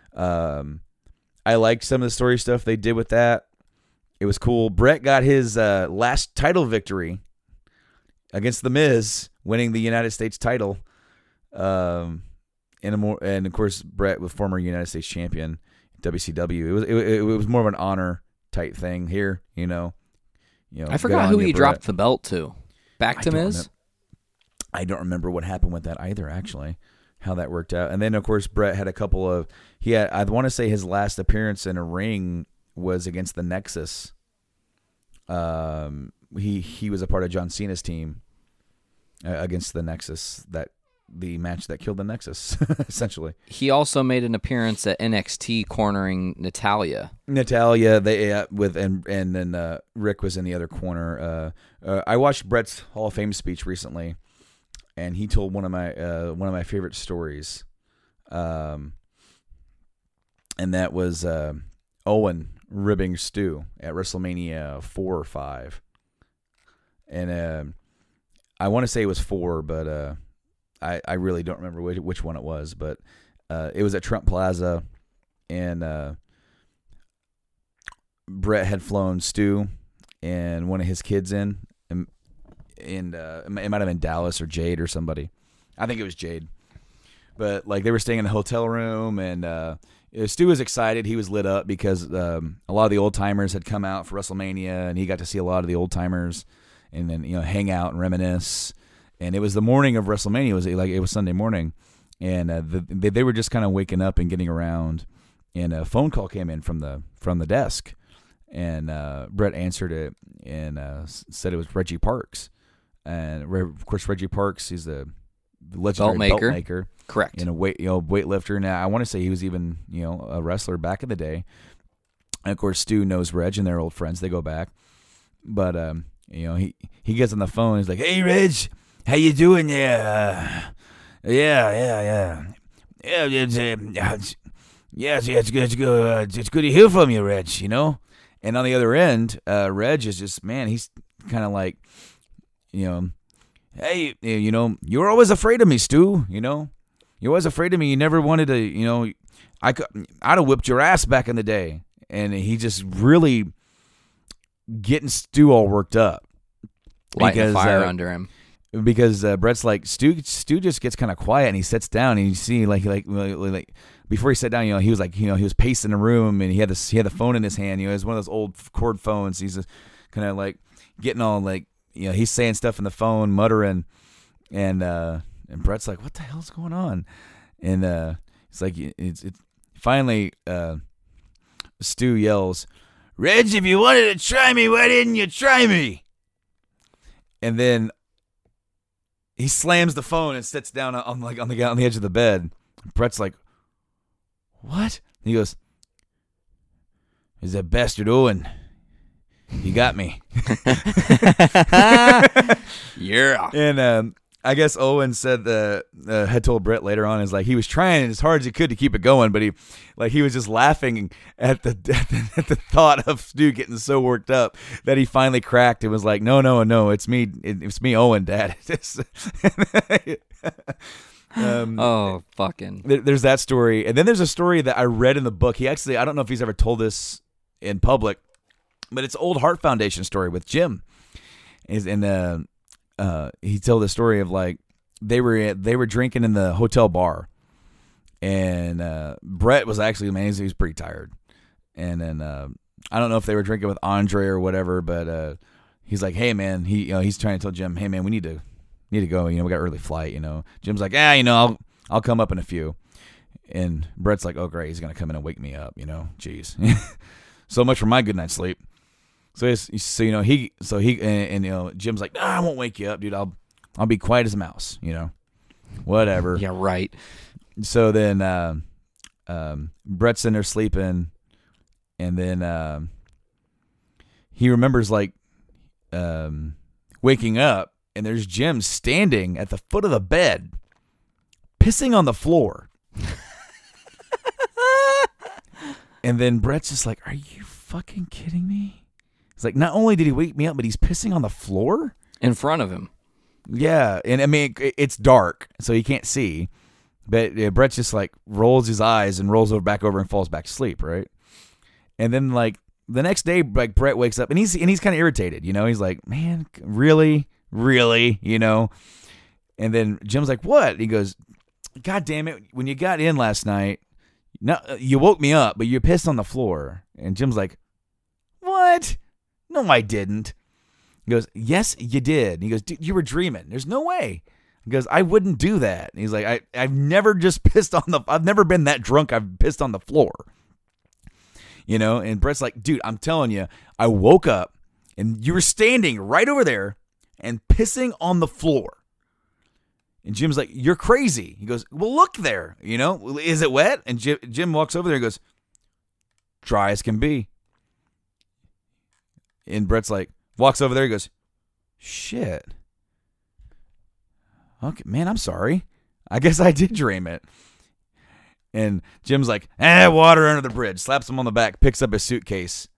I liked some of the story stuff they did with that. It was cool. Brett got his last title victory against The Miz, winning the United States title. And of course, Brett was former United States champion, WCW. It was more of an honor type thing here. I forgot who he dropped the belt to. Back to Miz. I don't remember what happened with that either, actually, how that worked out. And then, of course, Brett had I want to say his last appearance in a ring was against the Nexus. He was a part of John Cena's team against the Nexus, the match that killed the Nexus, essentially. He also made an appearance at NXT cornering Natalya. And then Rick was in the other corner. I watched Brett's Hall of Fame speech recently, and he told one of my favorite stories, and that was Owen ribbing Stu at WrestleMania 4 or 5, and I want to say it was 4, but I really don't remember which one it was, but it was at Trump Plaza, and Brett had flown Stu and one of his kids in, and it might have been Dallas or Jade or somebody. I think it was Jade. But like they were staying in a hotel room, and Stu was excited. He was lit up because a lot of the old timers had come out for WrestleMania, and he got to see a lot of the old timers, and then hang out and reminisce. And it was the morning of WrestleMania. It was Sunday morning, and they were just kind of waking up and getting around. And a phone call came in from the desk, and Brett answered it and said it was Reggie Parks. And of course, Reggie Parks, he's a legendary belt maker, correct? And a weightlifter. Now I want to say he was even a wrestler back in the day. And of course, Stu knows Reg, and they're old friends. They go back, but he gets on the phone. He's like, "Hey, Reg. How you doing there? Yeah. It's good. It's good to hear from you, Reg. And on the other end, Reg is just, man. He's kind of like, hey, you were always afraid of me, Stu. You're always afraid of me. You never wanted to. I'd have whipped your ass back in the day. And he just really getting Stu all worked up, lighting a fire under him. Because Brett's like, Stu just gets kind of quiet, and he sits down, and you see like before he sat down, he was like, he was pacing the room, and he had the phone in his hand. It was one of those old cord phones. He's just kind of like getting all like, he's saying stuff in the phone, muttering, and Brett's like, what the hell's going on? And it's like it's finally Stu yells, Reg, if you wanted to try me, why didn't you try me? And then he slams the phone and sits down on the edge of the bed. Brett's like, what? He goes, is that bastard Owen? He got me. Yeah. And I guess Owen said had told Brett later on, is like he was trying as hard as he could to keep it going, but he was just laughing at the thought of Stu getting so worked up that he finally cracked and was like, no, it's me, Owen, Dad. Fucking. There's that story, and then there's a story that I read in the book. I don't know if he's ever told this in public, but it's old Heart Foundation story with Jim. He told the story of like they were drinking in the hotel bar, and Brett was actually, man, he was pretty tired, and then I don't know if they were drinking with Andre or whatever, but he's like, hey man, he's trying to tell Jim, hey man, we need to go, we got early flight, Jim's like, I'll come up in a few, and Brett's like, oh great, he's gonna come in and wake me up, jeez. So much for my good night's sleep. So you know he and you know Jim's like, I won't wake you up, dude. I'll be quiet as a mouse, you know, whatever. Yeah, right. So then Brett's in there sleeping, and then he remembers like waking up, and there's Jim standing at the foot of the bed, pissing on the floor. And then Brett's just like, are you fucking kidding me? He's like, not only did he wake me up, but he's pissing on the floor? In front of him. Yeah, and I mean, it's dark, so he can't see. But Brett's just like rolls his eyes and rolls back over and falls back to sleep, right? And then like the next day, like Brett wakes up and he's kind of irritated, you know? He's like, man, really, you know? And then Jim's like, what? He goes, God damn it! When you got in last night, you woke me up, but you pissed on the floor. And Jim's like, what? No, I didn't. He goes, yes, you did. And he goes, dude, you were dreaming. There's no way. He goes, I wouldn't do that. And he's like, I've never just pissed on I've never been that drunk. I've pissed on the floor. You know, and Brett's like, dude, I'm telling you, I woke up and you were standing right over there and pissing on the floor. And Jim's like, you're crazy. He goes, well, look there. You know, is it wet? And Jim walks over there and goes, dry as can be. And Brett's like, walks over there. He goes, shit. Okay, man, I'm sorry. I guess I did dream it. And Jim's like, water under the bridge. Slaps him on the back, picks up his suitcase.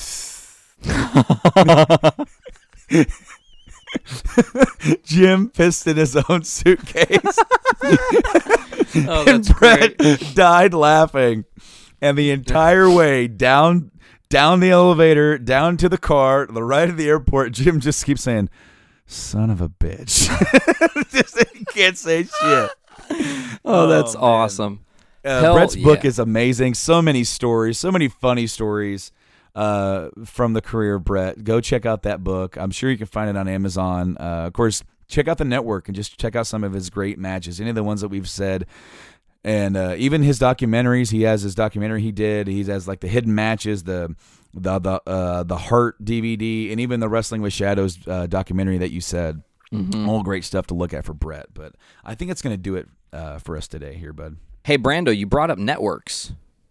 Jim pissed in his own suitcase. Oh, that's and Brett great. died laughing. And the entire way down the elevator, down to the car, the ride to the airport, Jim just keeps saying, son of a bitch. He can't say shit. Oh, that's awesome. Brett's book is amazing. So many stories, so many funny stories from the career of Brett. Go check out that book. I'm sure you can find it on Amazon. Of course, check out the network and just check out some of his great matches. Any of the ones that we've said. And even his documentaries, he has his documentary he did. He has like the hidden matches, the Heart DVD, and even the Wrestling with Shadows documentary that you said. Mm-hmm. All great stuff to look at for Brett. But I think it's going to do it for us today here, bud. Hey, Brando, you brought up networks.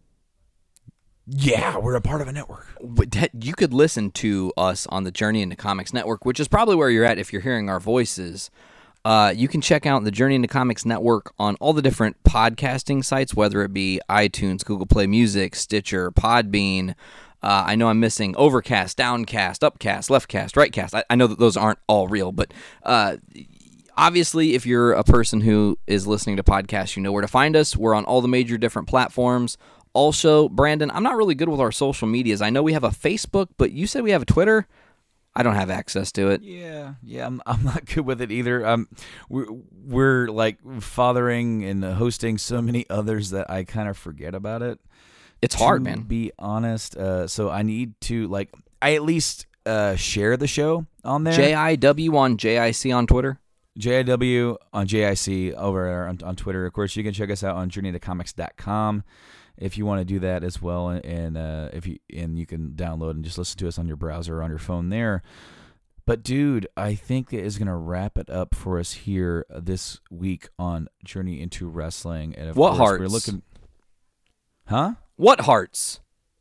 Yeah, we're a part of a network. You could listen to us on the Journey into Comics Network, which is probably where you're at if you're hearing our voices. You can check out the Journey into Comics Network on all the different podcasting sites, whether it be iTunes, Google Play Music, Stitcher, Podbean. I know I'm missing Overcast, Downcast, Upcast, Leftcast, Rightcast. I know that those aren't all real, but obviously, if you're a person who is listening to podcasts, you know where to find us. We're on all the major different platforms. Also, Brandon, I'm not really good with our social medias. I know we have a Facebook, but you said we have a Twitter. I don't have access to it. Yeah, I'm not good with it either. We're like fathering and hosting so many others that I kind of forget about it. It's hard, man. To be honest, so I need to I at least share the show on there. JIW on JIC on Twitter. JIW on JIC over on Twitter. Of course, you can check us out on journeytocomics.com if you want to do that as well, and you can download and just listen to us on your browser or on your phone there. But dude, I think that is going to wrap it up for us here this week on Journey into Wrestling. And of what course, hearts? We're looking, huh? What hearts?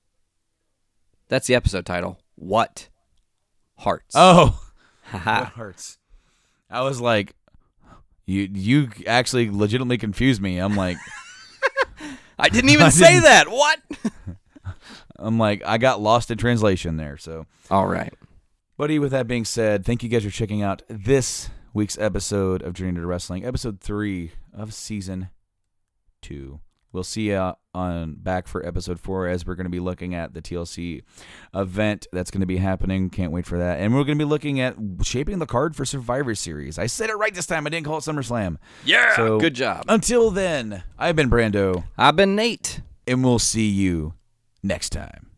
That's the episode title. What hearts? Oh, what hearts? I was like, you actually legitimately confused me. I'm like. I didn't even say that. What? I'm like, I got lost in translation there. So, all right, buddy. With that being said, thank you guys for checking out this week's episode of Journey into Wrestling, episode 3 of season 2. We'll see you back for episode 4 as we're going to be looking at the TLC event that's going to be happening. Can't wait for that. And we're going to be looking at shaping the card for Survivor Series. I said it right this time. I didn't call it SummerSlam. Yeah, so, good job. Until then, I've been Brando. I've been Nate. And we'll see you next time.